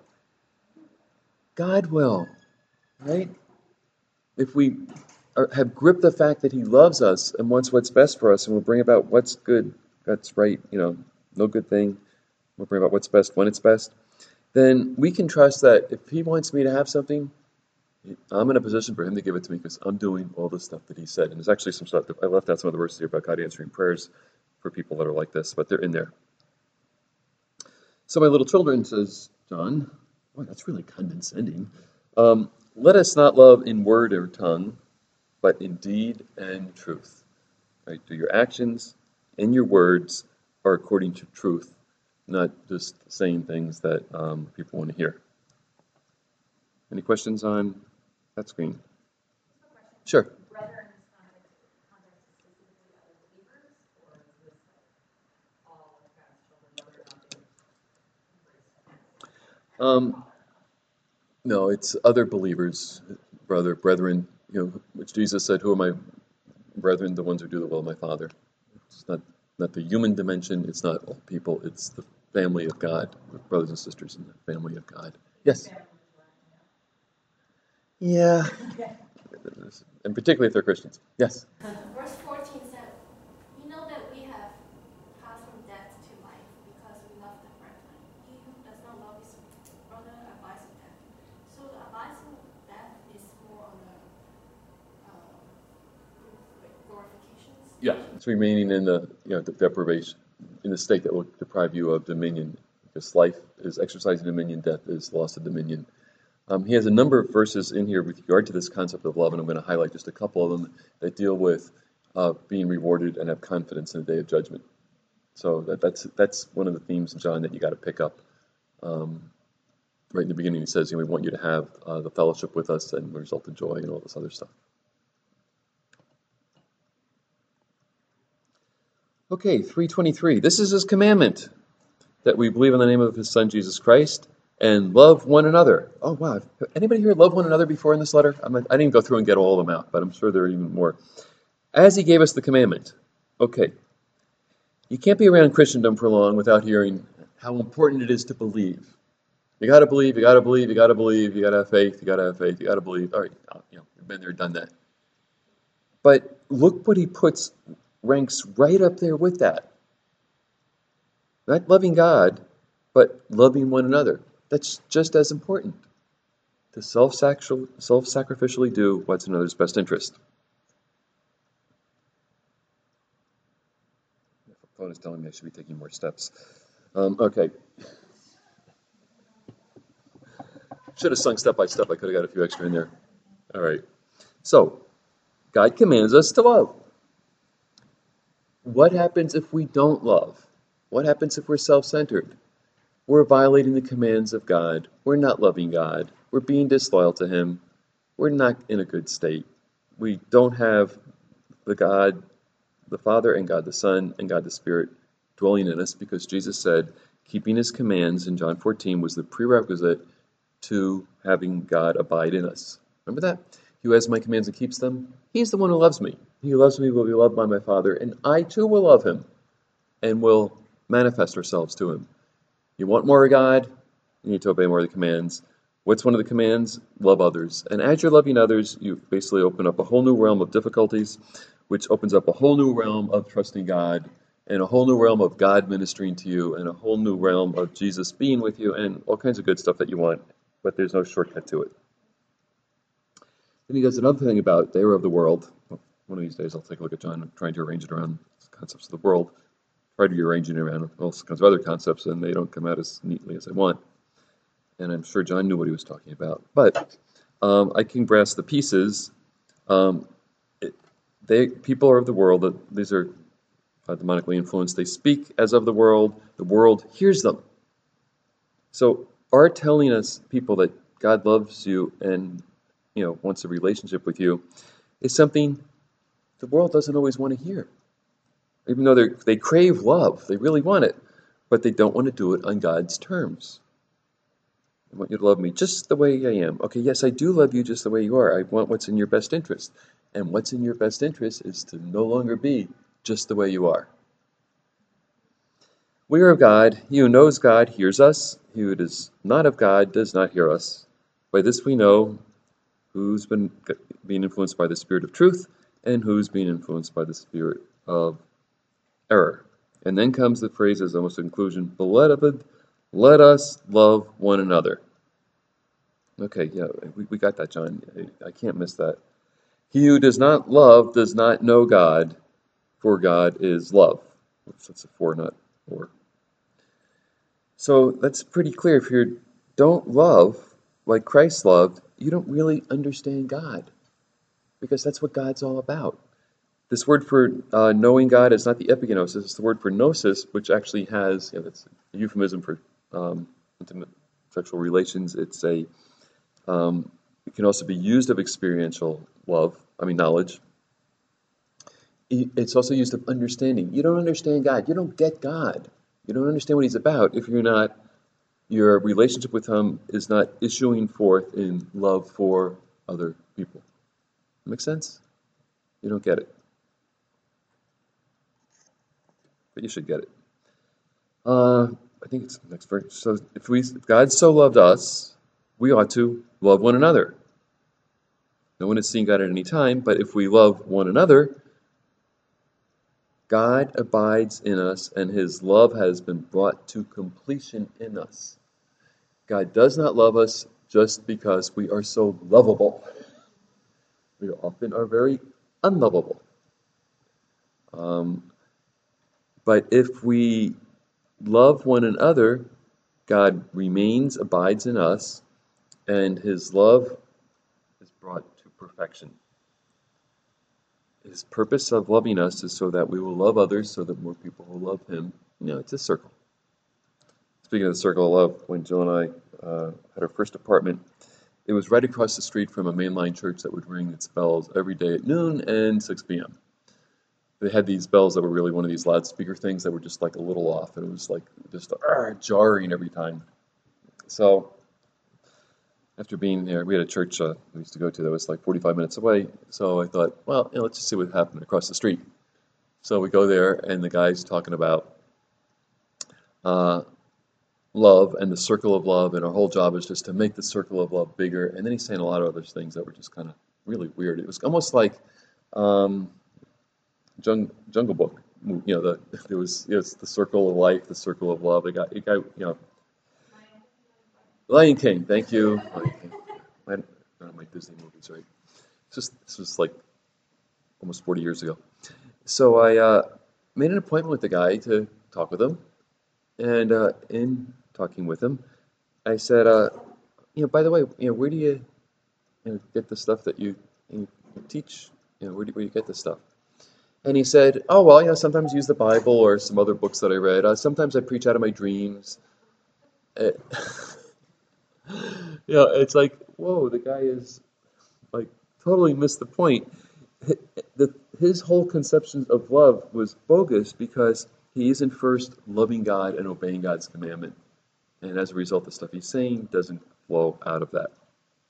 God will, right? If we are, have gripped the fact that he loves us and wants what's best for us and will bring about what's good, that's right, you know, no good thing, we'll bring about what's best when it's best, then we can trust that if he wants me to have something, I'm in a position for him to give it to me because I'm doing all the stuff that he said. And there's actually some stuff that I left out some of the verses here about God answering prayers for people that are like this, but they're in there. So my little children, says John, boy, that's really condescending. Um, let us not love in word or tongue, but in deed and truth. Right? Do your actions and your words are according to truth, not just saying things that um, people want to hear. Any questions on that screen? Sure. Um, no, it's other believers, brother, brethren, you know, which Jesus said, "Who are my brethren? The ones who do the will of my Father." It's not, not the human dimension, it's not all people, it's the family of God, the brothers and sisters in the family of God. Yes? Yeah. And particularly if they're Christians. Yes? Verse fourteen said, "We know that we have passed from death to life because we love the brethren. He who does not love his brother abides in death." So the abides in death is more on the uh, glorifications. Yeah, it's remaining in the, you know, the deprivation, in the state that will deprive you of dominion. Because life is exercising dominion, death is loss of dominion. Um, he has a number of verses in here with regard to this concept of love, and I'm going to highlight just a couple of them that deal with uh, being rewarded and have confidence in the day of judgment. So that, that's that's one of the themes in John that you got to pick up. Um, right in the beginning, he says, you know, "We want you to have uh, the fellowship with us and result in joy," and all this other stuff. Okay, three twenty-three. "This is his commandment, that we believe in the name of his Son, Jesus Christ, and love one another." Oh, wow. Anybody here love one another before in this letter? I'm, I didn't go through and get all of them out, but I'm sure there are even more. "As he gave us the commandment." Okay. You can't be around Christendom for long without hearing how important it is to believe. You got to believe, you got to believe, you got to believe, you got to have faith, you got to have faith, you got to believe. All right, you know, we've been there, done that. But look what he puts, ranks right up there with that. Not loving God, but loving one another. That's just as important. to self-sacrificially do what's in another's best interest. My phone is telling me I should be taking more steps. Um, okay. Should have sung step by step. I could have got a few extra in there. All right. So, God commands us to love. What happens if we don't love? What happens if we're self-centered? We're violating the commands of God. We're not loving God. We're being disloyal to Him. We're not in a good state. We don't have the God, the Father, and God the Son, and God the Spirit dwelling in us, because Jesus said keeping His commands in John fourteen was the prerequisite to having God abide in us. Remember that? He who has my commands and keeps them, he's the one who loves me. He who loves me will be loved by my Father, and I too will love him and will manifest ourselves to him. You want more of God? You need to obey more of the commands. What's one of the commands? Love others. And as you're loving others, you basically open up a whole new realm of difficulties, which opens up a whole new realm of trusting God, and a whole new realm of God ministering to you, and a whole new realm of Jesus being with you, and all kinds of good stuff that you want. But there's no shortcut to it. Then he does another thing about the error of the world. One of these days I'll take a look at John trying to arrange it around concepts of the world. Try to be arranging it around all kinds of other concepts, and they don't come out as neatly as I want. And I'm sure John knew what he was talking about. But um, I can grasp the pieces. Um, it, they people are of the world. These are uh, demonically influenced. They speak as of the world. The world hears them. So are telling us people that God loves you and, you know, wants a relationship with you is something the world doesn't always want to hear. Even though they they crave love, they really want it, but they don't want to do it on God's terms. I want you to love me just the way I am. Okay, yes, I do love you just the way you are. I want what's in your best interest. And what's in your best interest is to no longer be just the way you are. We are of God. He who knows God hears us. He who is not of God does not hear us. By this we know who's been being influenced by the Spirit of truth and who's being influenced by the spirit of error. And then comes the phrase as almost a conclusion, beloved, let us love one another. Okay, yeah, we, we got that, John. I, I can't miss that. He who does not love does not know God, for God is love. Oops, that's a four, not four. So that's pretty clear. If you don't love like Christ loved, you don't really understand God, because that's what God's all about. This word for uh, knowing God is not the epigenosis, it's the word for gnosis, which actually has, you know, that's a euphemism for um, intimate sexual relations. It's a, um, it can also be used of experiential love, I mean knowledge. It's also used of understanding. You don't understand God. You don't get God. You don't understand what He's about if you're not, your relationship with Him is not issuing forth in love for other people. Make sense? You don't get it. But you should get it. Uh, I think it's the next verse. So if we, if God so loved us, we ought to love one another. No one has seen God at any time, but if we love one another, God abides in us, and His love has been brought to completion in us. God does not love us just because we are so lovable. We often are very unlovable. Um, but if we love one another, God remains, abides in us, and His love is brought to perfection. His purpose of loving us is so that we will love others, so that more people will love Him. You know, it's a circle. Speaking of the circle of love, when Jill and I uh, had our first apartment, it was right across the street from a mainline church that would ring its bells every day at noon and six p.m. They had these bells that were really one of these loudspeaker things that were just like a little off, and it was like just uh, jarring every time. So after being there, we had a church uh, we used to go to that was like forty-five minutes away. So I thought, well, you know, let's just see what happened across the street. So we go there, and the guy's talking about uh, love and the circle of love, and our whole job is just to make the circle of love bigger. And then he's saying a lot of other things that were just kind of really weird. It was almost like um, Jung, Jungle Book. You know, the it was it was the circle of life, the circle of love. It got it got you know. Lion King, thank you. Lion King. one of my Disney movies, right? This was, this was like almost forty years ago. So I uh, made an appointment with the guy to talk with him. And uh, in talking with him, I said, uh, you know, by the way, you know, where do you, you know, get the stuff that you, you teach? You know, where do, where do you get this stuff? And he said, oh, well, you know, sometimes I use the Bible or some other books that I read. Uh, sometimes I preach out of my dreams. Uh, you know, it's like, whoa, the guy is like totally missed the point. The, his whole conception of love was bogus because he isn't first loving God and obeying God's commandment. And as a result, the stuff he's saying doesn't flow out of that.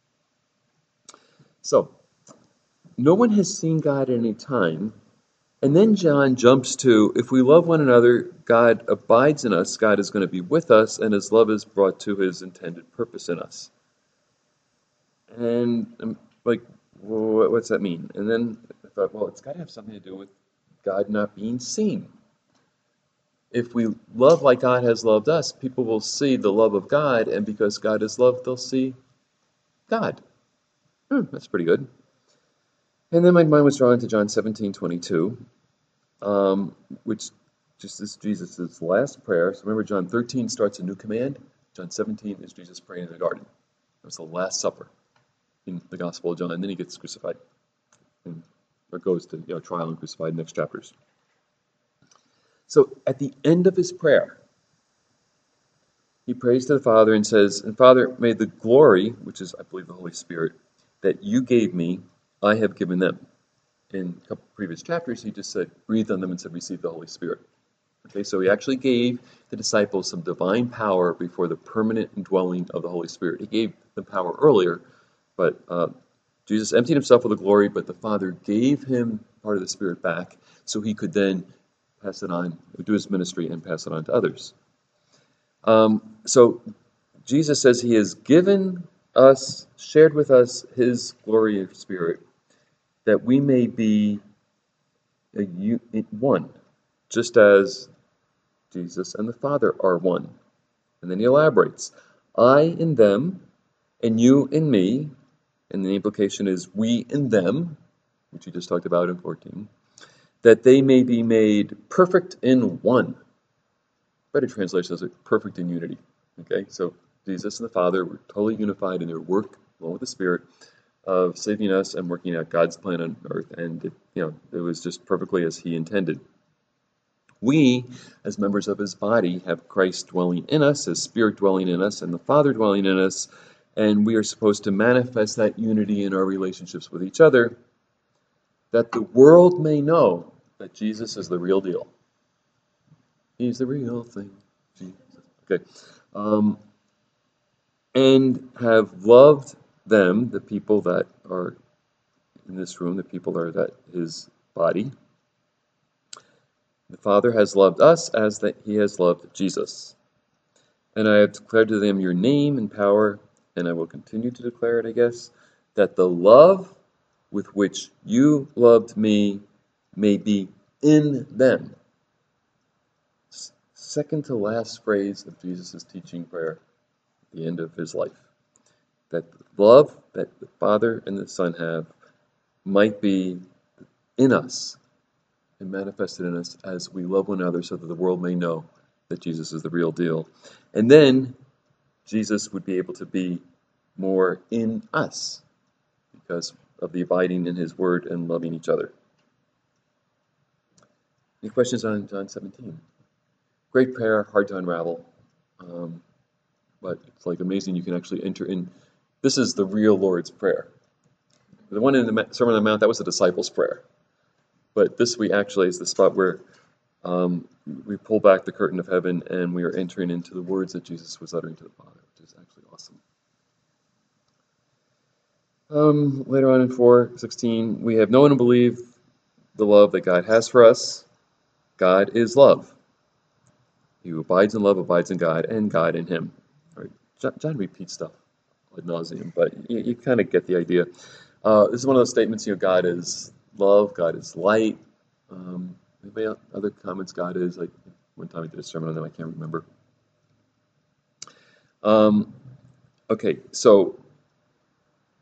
So, no one has seen God at any time. And then John jumps to, if we love one another, God abides in us, God is going to be with us, and his love is brought to his intended purpose in us. And I'm like, well, what's that mean? And then I thought, well, it's got to have something to do with God not being seen. If we love like God has loved us, people will see the love of God, and because God is love, they'll see God. Hmm, that's pretty good. And then my mind was drawn to John seventeen twenty-two, um, which just is Jesus' last prayer. So remember, John thirteen starts a new command. John seventeen is Jesus praying in the garden. It was the Last Supper in the Gospel of John, and then he gets crucified. And or goes to you know, trial and crucified in the next chapters. So at the end of his prayer, he prays to the Father and says, and Father, may the glory, which is, I believe, the Holy Spirit, that you gave me, I have given them. In a couple previous chapters, he just said, breathed on them and said, receive the Holy Spirit. Okay, so he actually gave the disciples some divine power before the permanent indwelling of the Holy Spirit. He gave them power earlier, but uh, Jesus emptied himself of the glory, but the Father gave him part of the Spirit back so he could then pass it on, do his ministry and pass it on to others. Um, so Jesus says he has given us, shared with us his glory of Spirit, that we may be a, one, just as Jesus and the Father are one. And then he elaborates, I in them, and you in me, and the implication is we in them, which he just talked about in fourteen, that they may be made perfect in one. Better translation is perfect in unity. Okay, so Jesus and the Father were totally unified in their work, along with the Spirit, of saving us and working out God's plan on earth, and it, you know it was just perfectly as He intended. We, as members of His body, have Christ dwelling in us, His Spirit dwelling in us, and the Father dwelling in us, and we are supposed to manifest that unity in our relationships with each other, that the world may know that Jesus is the real deal. He's the real thing. Jesus. Okay. Um, and have loved them, the people that are in this room, the people that are that his body. The Father has loved us as that he has loved Jesus. And I have declared to them your name and power, and I will continue to declare it, I guess, that the love with which you loved me may be in them. Second to last phrase of Jesus' teaching prayer at the end of his life. That the love that the Father and the Son have might be in us and manifested in us as we love one another so that the world may know that Jesus is the real deal. And then Jesus would be able to be more in us because of the abiding in his word and loving each other. Any questions on John seventeen? Great prayer, hard to unravel, um, but it's like amazing you can actually enter in. This is the real Lord's Prayer. The one in the Sermon on the Mount, that was the disciples' prayer. But this we actually is the spot where um, we pull back the curtain of heaven and we are entering into the words that Jesus was uttering to the Father, which is actually awesome. Um, later on in four sixteen, we have known and believed the love that God has for us. God is love. He who abides in love abides in God, and God in him. All right. John, John repeats stuff ad nauseum, but you, you kind of get the idea. Uh, this is one of those statements, you know, God is love, God is light. Um, anybody other comments? God is, like, one time I did a sermon on them, I can't remember. Um, okay, so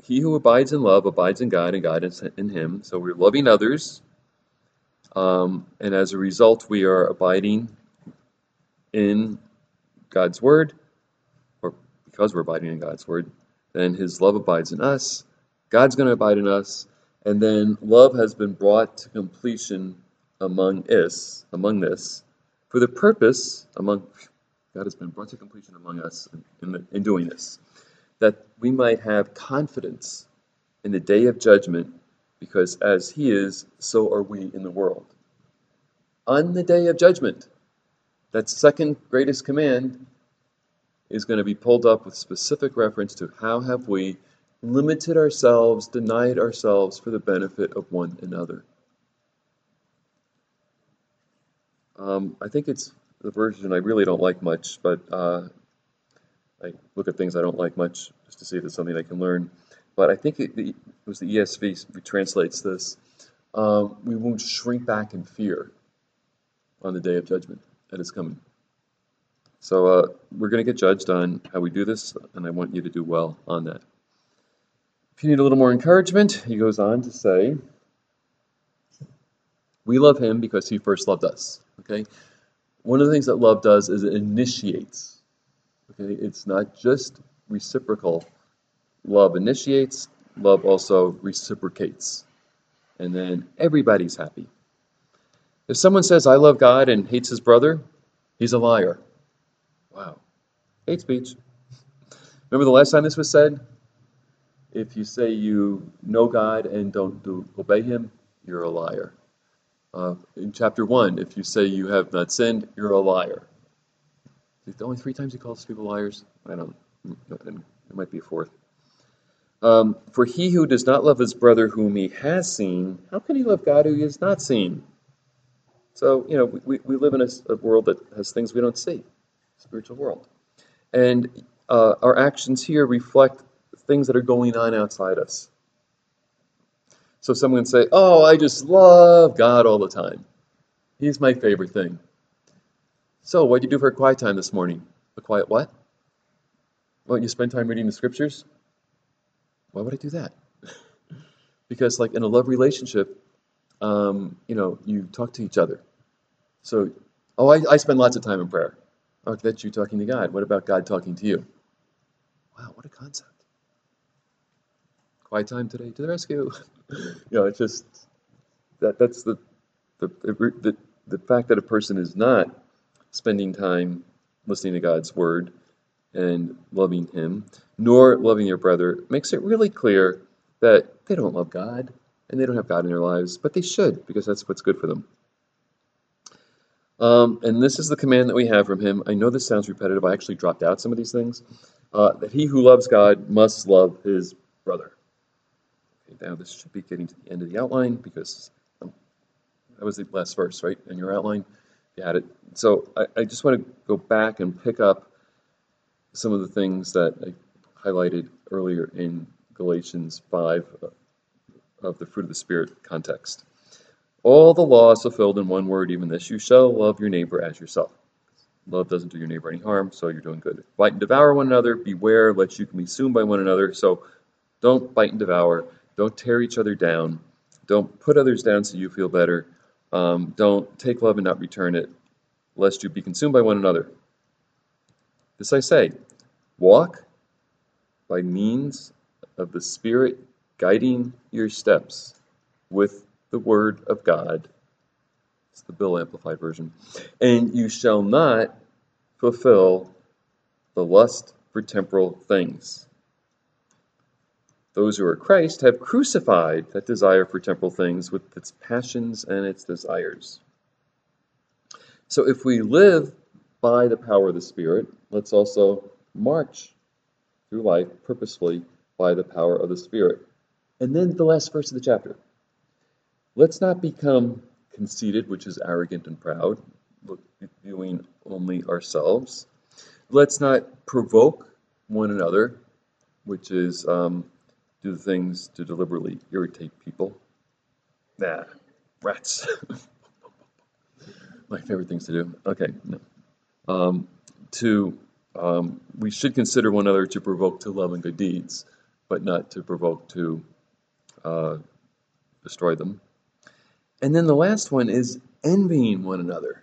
he who abides in love abides in God, and God is in him. So we're loving others, um, and as a result, we are abiding in God's word, or because we're abiding in God's word, then his love abides in us. God's going to abide in us, and then love has been brought to completion among us, among this, for the purpose among God has been brought to completion among us in, in, the, in doing this, that we might have confidence in the day of judgment, because as he is, so are we in the world. On the day of judgment, that second greatest command is going to be pulled up with specific reference to how have we limited ourselves, denied ourselves for the benefit of one another. Um, I think it's the version I really don't like much, but uh, I look at things I don't like much just to see if it's something I can learn. But I think it, it was the E S V who translates this. Um, we won't shrink back in fear on the day of judgment that is coming. So uh, we're going to get judged on how we do this, and I want you to do well on that. If you need a little more encouragement, he goes on to say, we love him because he first loved us. Okay, one of the things that love does is it initiates. Okay, it's not just reciprocal. Love initiates, love also reciprocates. And then everybody's happy. If someone says, I love God and hates his brother, he's a liar. Wow. Hate speech. Remember the last time this was said? If you say you know God and don't do, obey him, you're a liar. Uh, in chapter one, if you say you have not sinned, you're a liar. Is it only three times he calls people liars? I don't know. It might be a fourth. Um, For he who does not love his brother whom he has seen, how can he love God who he has not seen? So, you know, we, we live in a, a world that has things we don't see, spiritual world. And uh, our actions here reflect things that are going on outside us. So someone can say, oh, I just love God all the time. He's my favorite thing. So what did you do for a quiet time this morning? A quiet what? Well, you spend time reading the scriptures? Why would I do that? Because like in a love relationship, um, you know, you talk to each other. So, oh, I, I spend lots of time in prayer. Oh, that's you talking to God. What about God talking to you? Wow, what a concept. Quiet time today to the rescue. You know, it's just, that that's the, the, the, the fact that a person is not spending time listening to God's word and loving him, nor loving your brother, makes it really clear that they don't love God and they don't have God in their lives, but they should, because that's what's good for them. Um, and this is the command that we have from him. I know this sounds repetitive. I actually dropped out some of these things. Uh, that he who loves God must love his brother. Okay, now this should be getting to the end of the outline, because um, that was the last verse, right, in your outline? You had it. So I, I just want to go back and pick up some of the things that I highlighted earlier in Galatians five of the fruit of the Spirit context. All the law is fulfilled in one word, even this: you shall love your neighbor as yourself. Love doesn't do your neighbor any harm, so you're doing good. Bite and devour one another. Beware, lest you can be consumed by one another. So don't bite and devour. Don't tear each other down. Don't put others down so you feel better. Um, don't take love and not return it, lest you be consumed by one another. This I say, walk by means of the Spirit guiding your steps with the word of God. It's the Bill Amplified version. And you shall not fulfill the lust for temporal things. Those who are Christ have crucified that desire for temporal things with its passions and its desires. So if we live by the power of the Spirit, let's also march through life purposefully by the power of the Spirit. And then the last verse of the chapter. Let's not become conceited, which is arrogant and proud, viewing only ourselves. Let's not provoke one another, which is um, do things to deliberately irritate people. Nah, rats. My favorite things to do. Okay, no. Um, to um, we should consider one another to provoke to love and good deeds, but not to provoke to uh, destroy them. And then the last one is envying one another.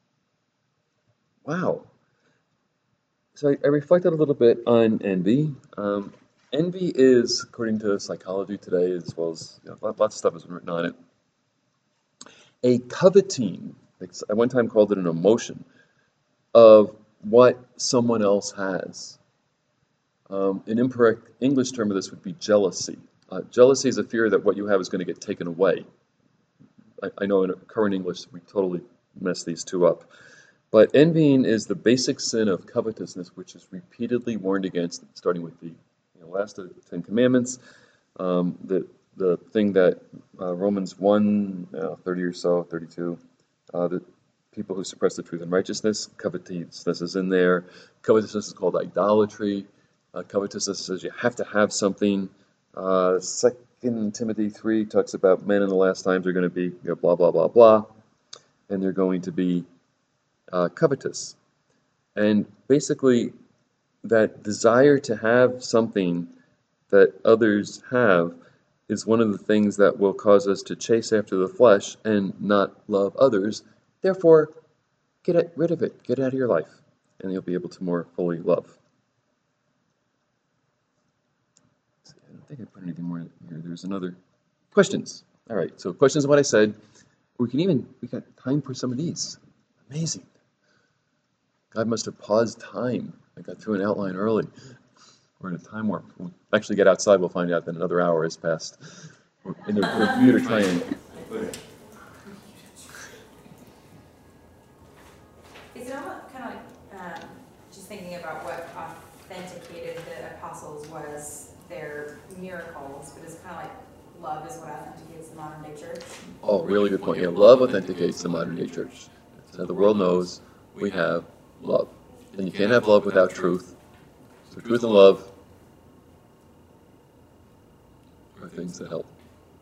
Wow. So I, I reflected a little bit on envy. Um, envy is, according to psychology today, as well as you know, lots of stuff has been written on it, a coveting. I one time called it an emotion of what someone else has. Um, an incorrect English term of this would be jealousy. Uh, jealousy is a fear that what you have is going to get taken away. I, I know in current English we totally mess these two up. But envying is the basic sin of covetousness, which is repeatedly warned against, starting with the you know, last of the Ten Commandments, um, the the thing that uh, Romans one, uh, thirty or so, thirty-two, uh, the people who suppress the truth and righteousness, covetousness is in there. Covetousness is called idolatry. Uh, covetousness says you have to have something. Uh, Second Timothy three talks about men in the last times are going to be you know, blah, blah, blah, blah, and they're going to be uh, covetous. And basically, that desire to have something that others have is one of the things that will cause us to chase after the flesh and not love others. Therefore, get rid of it. Get it out of your life, and you'll be able to more fully love. I don't think I put anything more here. There's another. Questions. All right, so questions on what I said. We can even, we got time for some of these. Amazing. God must have paused time. I got through an outline early. We're in a time warp. We'll actually get outside, we'll find out that another hour has passed. We're in the Bermuda Triangle. Is it almost kind of like, um, just thinking about what authenticated the apostles was their miracles, but it's kind of like love is what authenticates the modern day church? Oh, really good point. Yeah, love authenticates the modern day church. So the world knows we have love. And you can't have love without truth. So truth and love are things that help.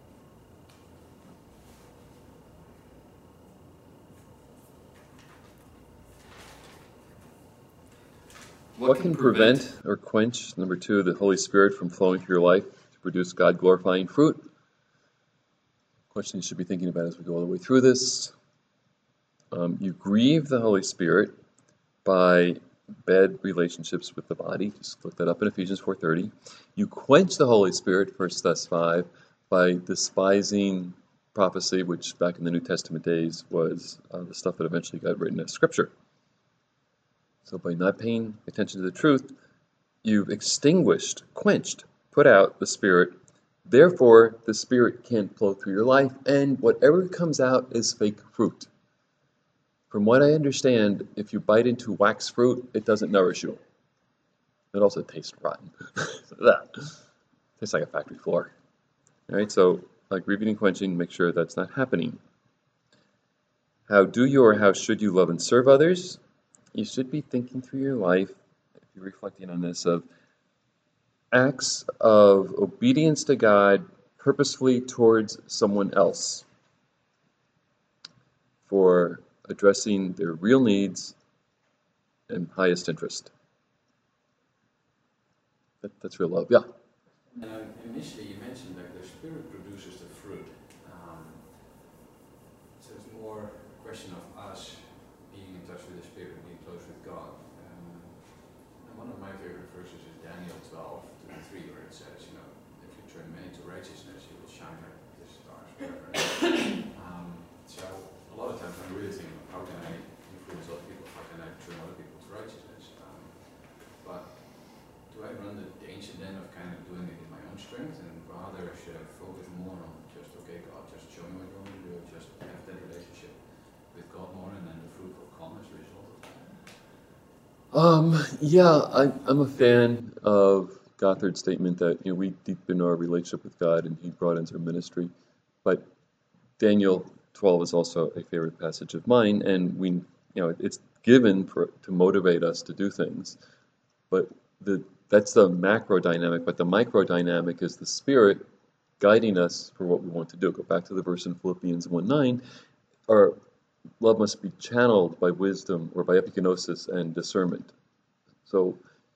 What can prevent or quench, number two, the Holy Spirit from flowing through your life to produce God-glorifying fruit? Question you should be thinking about as we go all the way through this. Um, you grieve the Holy Spirit by bad relationships with the body. Just look that up in Ephesians four thirty. You quench the Holy Spirit, First Thess five, by despising prophecy, which back in the New Testament days was uh, the stuff that eventually got written as Scripture. So by not paying attention to the truth, you've extinguished, quenched, put out the Spirit. Therefore, the Spirit can't flow through your life, and whatever comes out is fake fruit. From what I understand, if you bite into wax fruit, it doesn't nourish you. It also tastes rotten. That tastes like a factory floor. All right, so like grieving and quenching, make sure that's not happening. How do you or how should you love and serve others? You should be thinking through your life, if you're reflecting on this, of acts of obedience to God purposefully towards someone else for addressing their real needs and highest interest. That, that's real love, yeah. And um, initially you mentioned that the Spirit produces the fruit. Um, so it's more a question of us being in touch with the Spirit, being close with God. Um, and one of my favorite verses is Daniel twelve to three, where it says, you know, if you turn many to righteousness, you will shine like the stars forever. um, so a lot of times I'm really thinking, how can I influence other people? How can I turn other people to righteousness? Um, but do I run the danger then of kind of doing it in my own strength, and rather should I focus more on just, okay, God, just show me what you want me to do, just have that relationship with God more, and then the fruit will come as a result of that? Um, yeah, I, I'm a fan of Gothard's statement that, you know, we deepen our relationship with God and He broadens our ministry. But Daniel twelve is also a favorite passage of mine, and we, you know, it's given for, to motivate us to do things. But the that's the macro dynamic, but the micro dynamic is the Spirit guiding us for what we want to do. Go back to the verse in Philippians one nine. Our love must be channeled by wisdom or by epignosis and discernment. So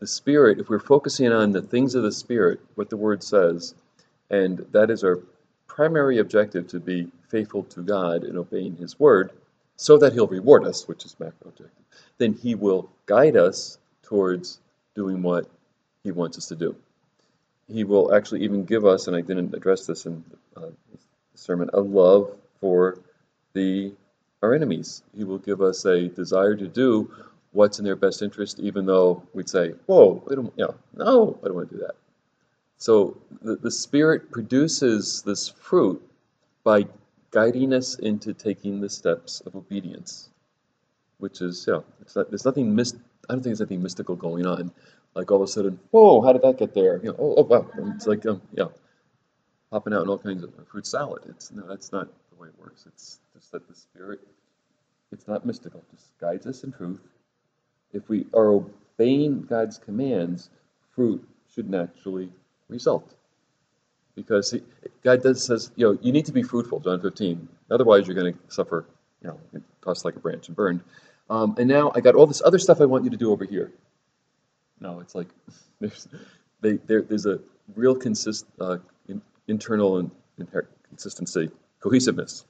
the Spirit, if we're focusing on the things of the Spirit, what the Word says, and that is our primary objective, to be faithful to God and obeying His Word, so that He'll reward us, which is macro objective, then He will guide us towards doing what He wants us to do. He will actually even give us, and I didn't address this in uh, the sermon, a love for the our enemies. He will give us a desire to do what's in their best interest, even though we'd say, whoa, I don't, you know, no, I don't want to do that. So the, the Spirit produces this fruit by guiding us into taking the steps of obedience, which is, you know, it's not, there's nothing, myst- I don't think there's anything mystical going on. Like all of a sudden, whoa, how did that get there? You know, oh, oh wow, it's like, um, yeah, popping out in all kinds of fruit salad. It's no, that's not the way it works. It's just that the Spirit, it's not mystical, it just guides us in truth. If we are obeying God's commands, fruit should naturally result. Because he, God does says, you know, you need to be fruitful, John fifteen. Otherwise, you're going to suffer, you know, tossed like a branch and burned. Um, and now I got all this other stuff I want you to do over here. No, it's like there's they, there, there's a real consist uh, in, internal and inherent consistency, cohesiveness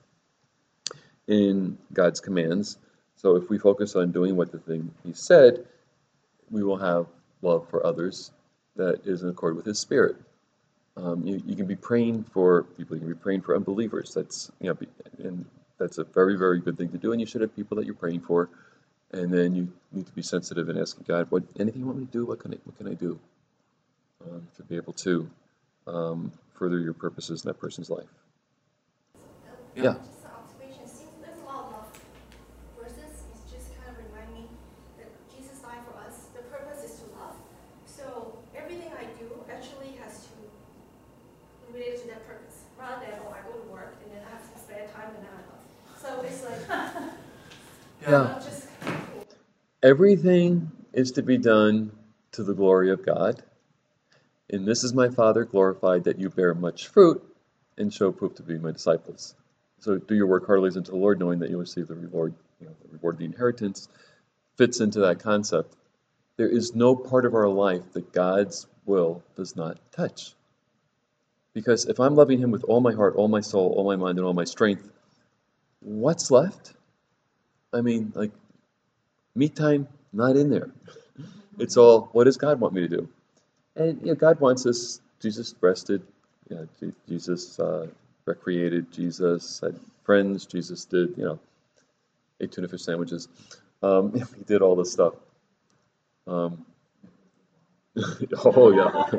in God's commands. So if we focus on doing what the thing He said, we will have love for others that is in accord with His Spirit. Um, you, you can be praying for people. You can be praying for unbelievers. That's you know, be, and that's a very, very good thing to do. And you should have people that you're praying for. And then you need to be sensitive and asking God, "What anything you want me to do? What can I, what can I do um, to be able to um, further your purposes in that person's life?" Yeah. Just an observation. Seems there's a lot of verses. It's just kind of remind me that Jesus died for us. The purpose is to love. So everything I do actually has to relate to that purpose, rather than oh I go to work and then I have some spare time and then I love. So it's like Yeah. just Everything is to be done to the glory of God. And this is my Father glorified, that you bear much fruit and show proof to be my disciples. So do your work heartily unto the Lord, knowing that you'll receive the reward, you know, the reward of the inheritance, fits into that concept. There is no part of our life that God's will does not touch. Because if I'm loving Him with all my heart, all my soul, all my mind, and all my strength, what's left? I mean, like, me time, not in there. It's all, what does God want me to do? And you know, God wants us. Jesus rested. You know, Jesus uh, recreated. Jesus had friends. Jesus did, you know, ate tuna fish sandwiches. Um, he did all this stuff. Um, oh yeah.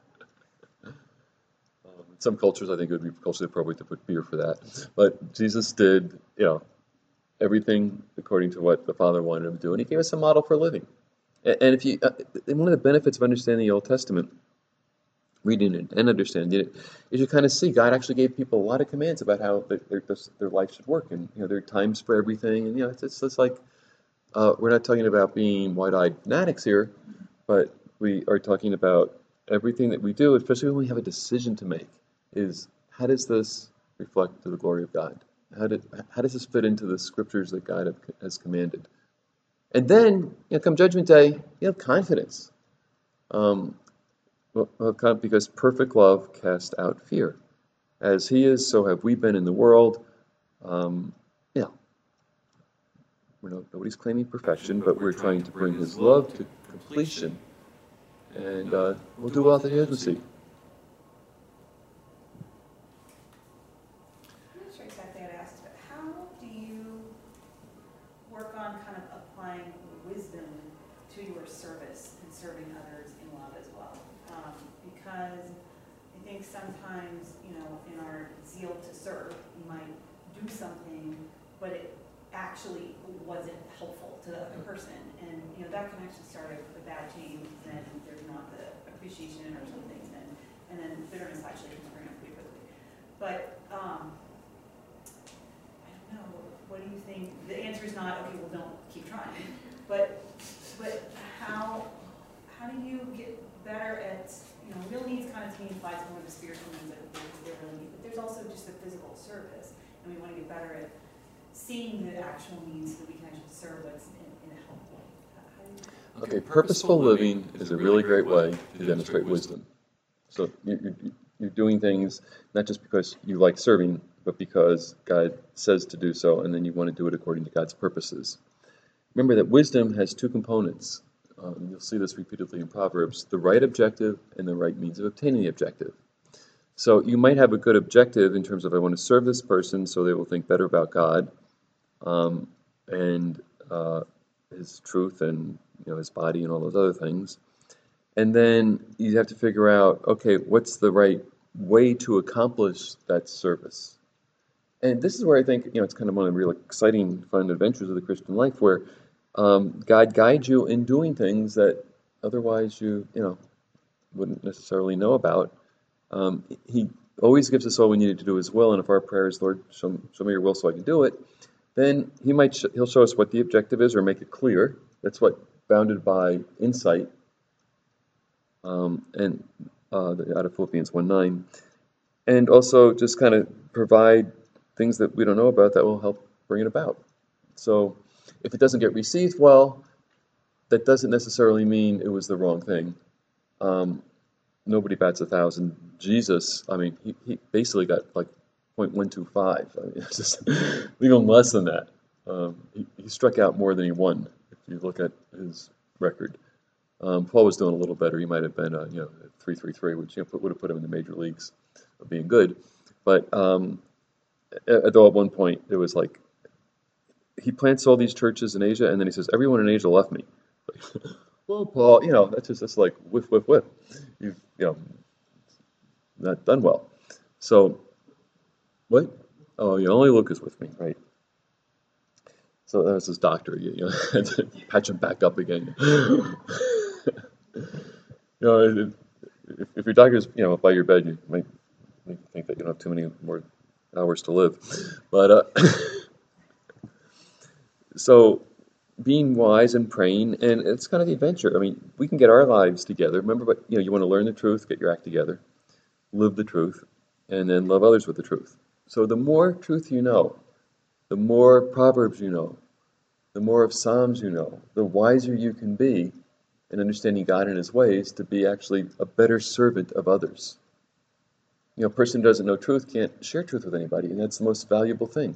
um, in some cultures, I think it would be culturally appropriate to put beer for that. But Jesus did, you know, everything according to what the Father wanted Him to do, and He gave us a model for living. And if you, uh, and one of the benefits of understanding the Old Testament, reading it and understanding it, is you kind of see God actually gave people a lot of commands about how their their, their life should work, and you know there are times for everything, and you know it's it's, it's like uh, we're not talking about being wide-eyed fanatics here, but we are talking about everything that we do, especially when we have a decision to make, is how does this reflect to the glory of God? How did how does this fit into the scriptures that God have, has commanded? And then, you know, come Judgment Day, you have confidence. Um, well, because perfect love casts out fear. As He is, so have we been in the world. Um, yeah, we're not, nobody's claiming perfection, but we're trying to bring His love to completion. And uh, we'll do well at the agency. I'm not sure exactly how to ask this, but how do you work on kind of applying wisdom to your service and serving others in love as well? Um, because I think sometimes, you know, in our zeal to serve, you might do something, but it actually wasn't helpful to the other person. And, you know, that can actually start a, a bad chain, then there's not the appreciation or something, and, and then bitterness actually can bring up pretty quickly. But, um, I don't know, what do you think? The answer is not, okay, well, don't keep trying. But, but how, how do you get better at, you know, real needs kind of signifies more of the spiritual needs that they really need, but there's also just the physical service, and we want to get better at seeing the actual needs so that we can actually serve what's in, in a helpful way. How do Okay, purposeful living is a really great way to demonstrate wisdom. So you- you- you're doing things not just because you like serving, but because God says to do so, and then you want to do it according to God's purposes. Remember that wisdom has two components. Um, you'll see this repeatedly in Proverbs: the right objective and the right means of obtaining the objective. So you might have a good objective in terms of, I want to serve this person so they will think better about God um, and uh, His truth and you know His body and all those other things. And then you have to figure out, okay, what's the right way to accomplish that service? And this is where I think, you know, it's kind of one of the real exciting, fun adventures of the Christian life, where um, God guides you in doing things that otherwise you, you know, wouldn't necessarily know about. Um, he always gives us all we need to do His will, and if our prayer is, Lord, show, show me your will so I can do it, then He might sh- He'll show us what the objective is or make it clear. That's what bounded by insight. Um, and uh, out of Philippians one nine, and also just kind of provide things that we don't know about that will help bring it about. So if it doesn't get received well, that doesn't necessarily mean it was the wrong thing. Um, nobody bats a thousand. Jesus, I mean, he, he basically got like point one two five. I mean, it's just even less than that. Um, he, he struck out more than he won, if you look at his record. Um, Paul was doing a little better. He might have been, uh, you know, three three three, which you know, put, would have put him in the major leagues of being good. But um, although at one point it was like he plants all these churches in Asia, and then he says, "Everyone in Asia left me." Like, well, Paul, you know, that's just that's like whiff, whiff, whiff. You've you know not done well. So what? Oh, you know, only Luke is with me, right? So that was his doctor. You, you know, had to patch him back up again. You know, if, if your doctor's, you know, by your bed, you might, might think that you don't have too many more hours to live. But uh, so being wise and praying, and it's kind of the adventure. I mean, we can get our lives together. Remember, but you know, you want to learn the truth, get your act together, live the truth, and then love others with the truth. So the more truth you know, the more Proverbs you know, the more of Psalms you know, the wiser you can be in understanding God and His ways to be actually a better servant of others. You know, a person who doesn't know truth can't share truth with anybody, and that's the most valuable thing.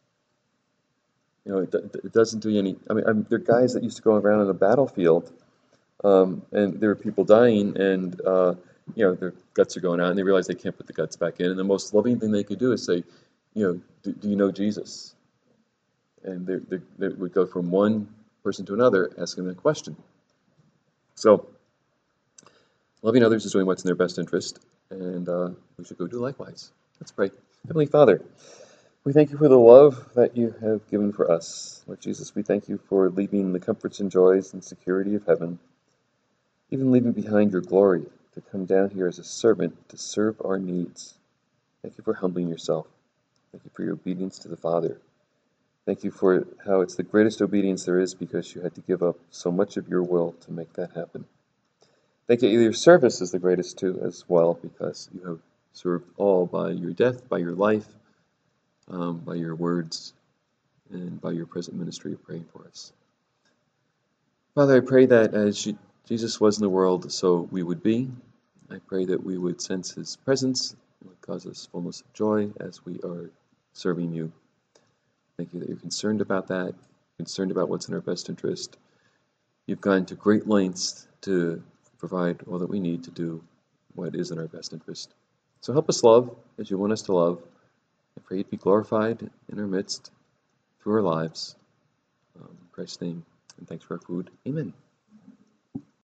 You know, it, it doesn't do you any... I mean, I'm, there are guys that used to go around on the battlefield, um, and there were people dying, and, uh, you know, their guts are going out, and they realize they can't put the guts back in, and the most loving thing they could do is say, you know, do, do you know Jesus? And they, they, they would go from one person to another asking them a question. So, loving others is doing what's in their best interest, and uh, we should go do likewise. Let's pray. Heavenly Father, we thank you for the love that you have given for us. Lord Jesus, we thank you for leaving the comforts and joys and security of heaven, even leaving behind your glory to come down here as a servant to serve our needs. Thank you for humbling yourself. Thank you for your obedience to the Father. Thank you for how it's the greatest obedience there is because you had to give up so much of your will to make that happen. Thank you, your service is the greatest too as well because you have served all by your death, by your life, um, by your words, and by your present ministry of praying for us. Father, I pray that as you, Jesus was in the world, so we would be. I pray that we would sense His presence, it would cause us fullness of joy as we are serving you. Thank you that you're concerned about that, concerned about what's in our best interest. You've gone to great lengths to provide all that we need to do what is in our best interest. So help us love as you want us to love. I pray you'd be glorified in our midst through our lives. Um, in Christ's name, and thanks for our food. Amen.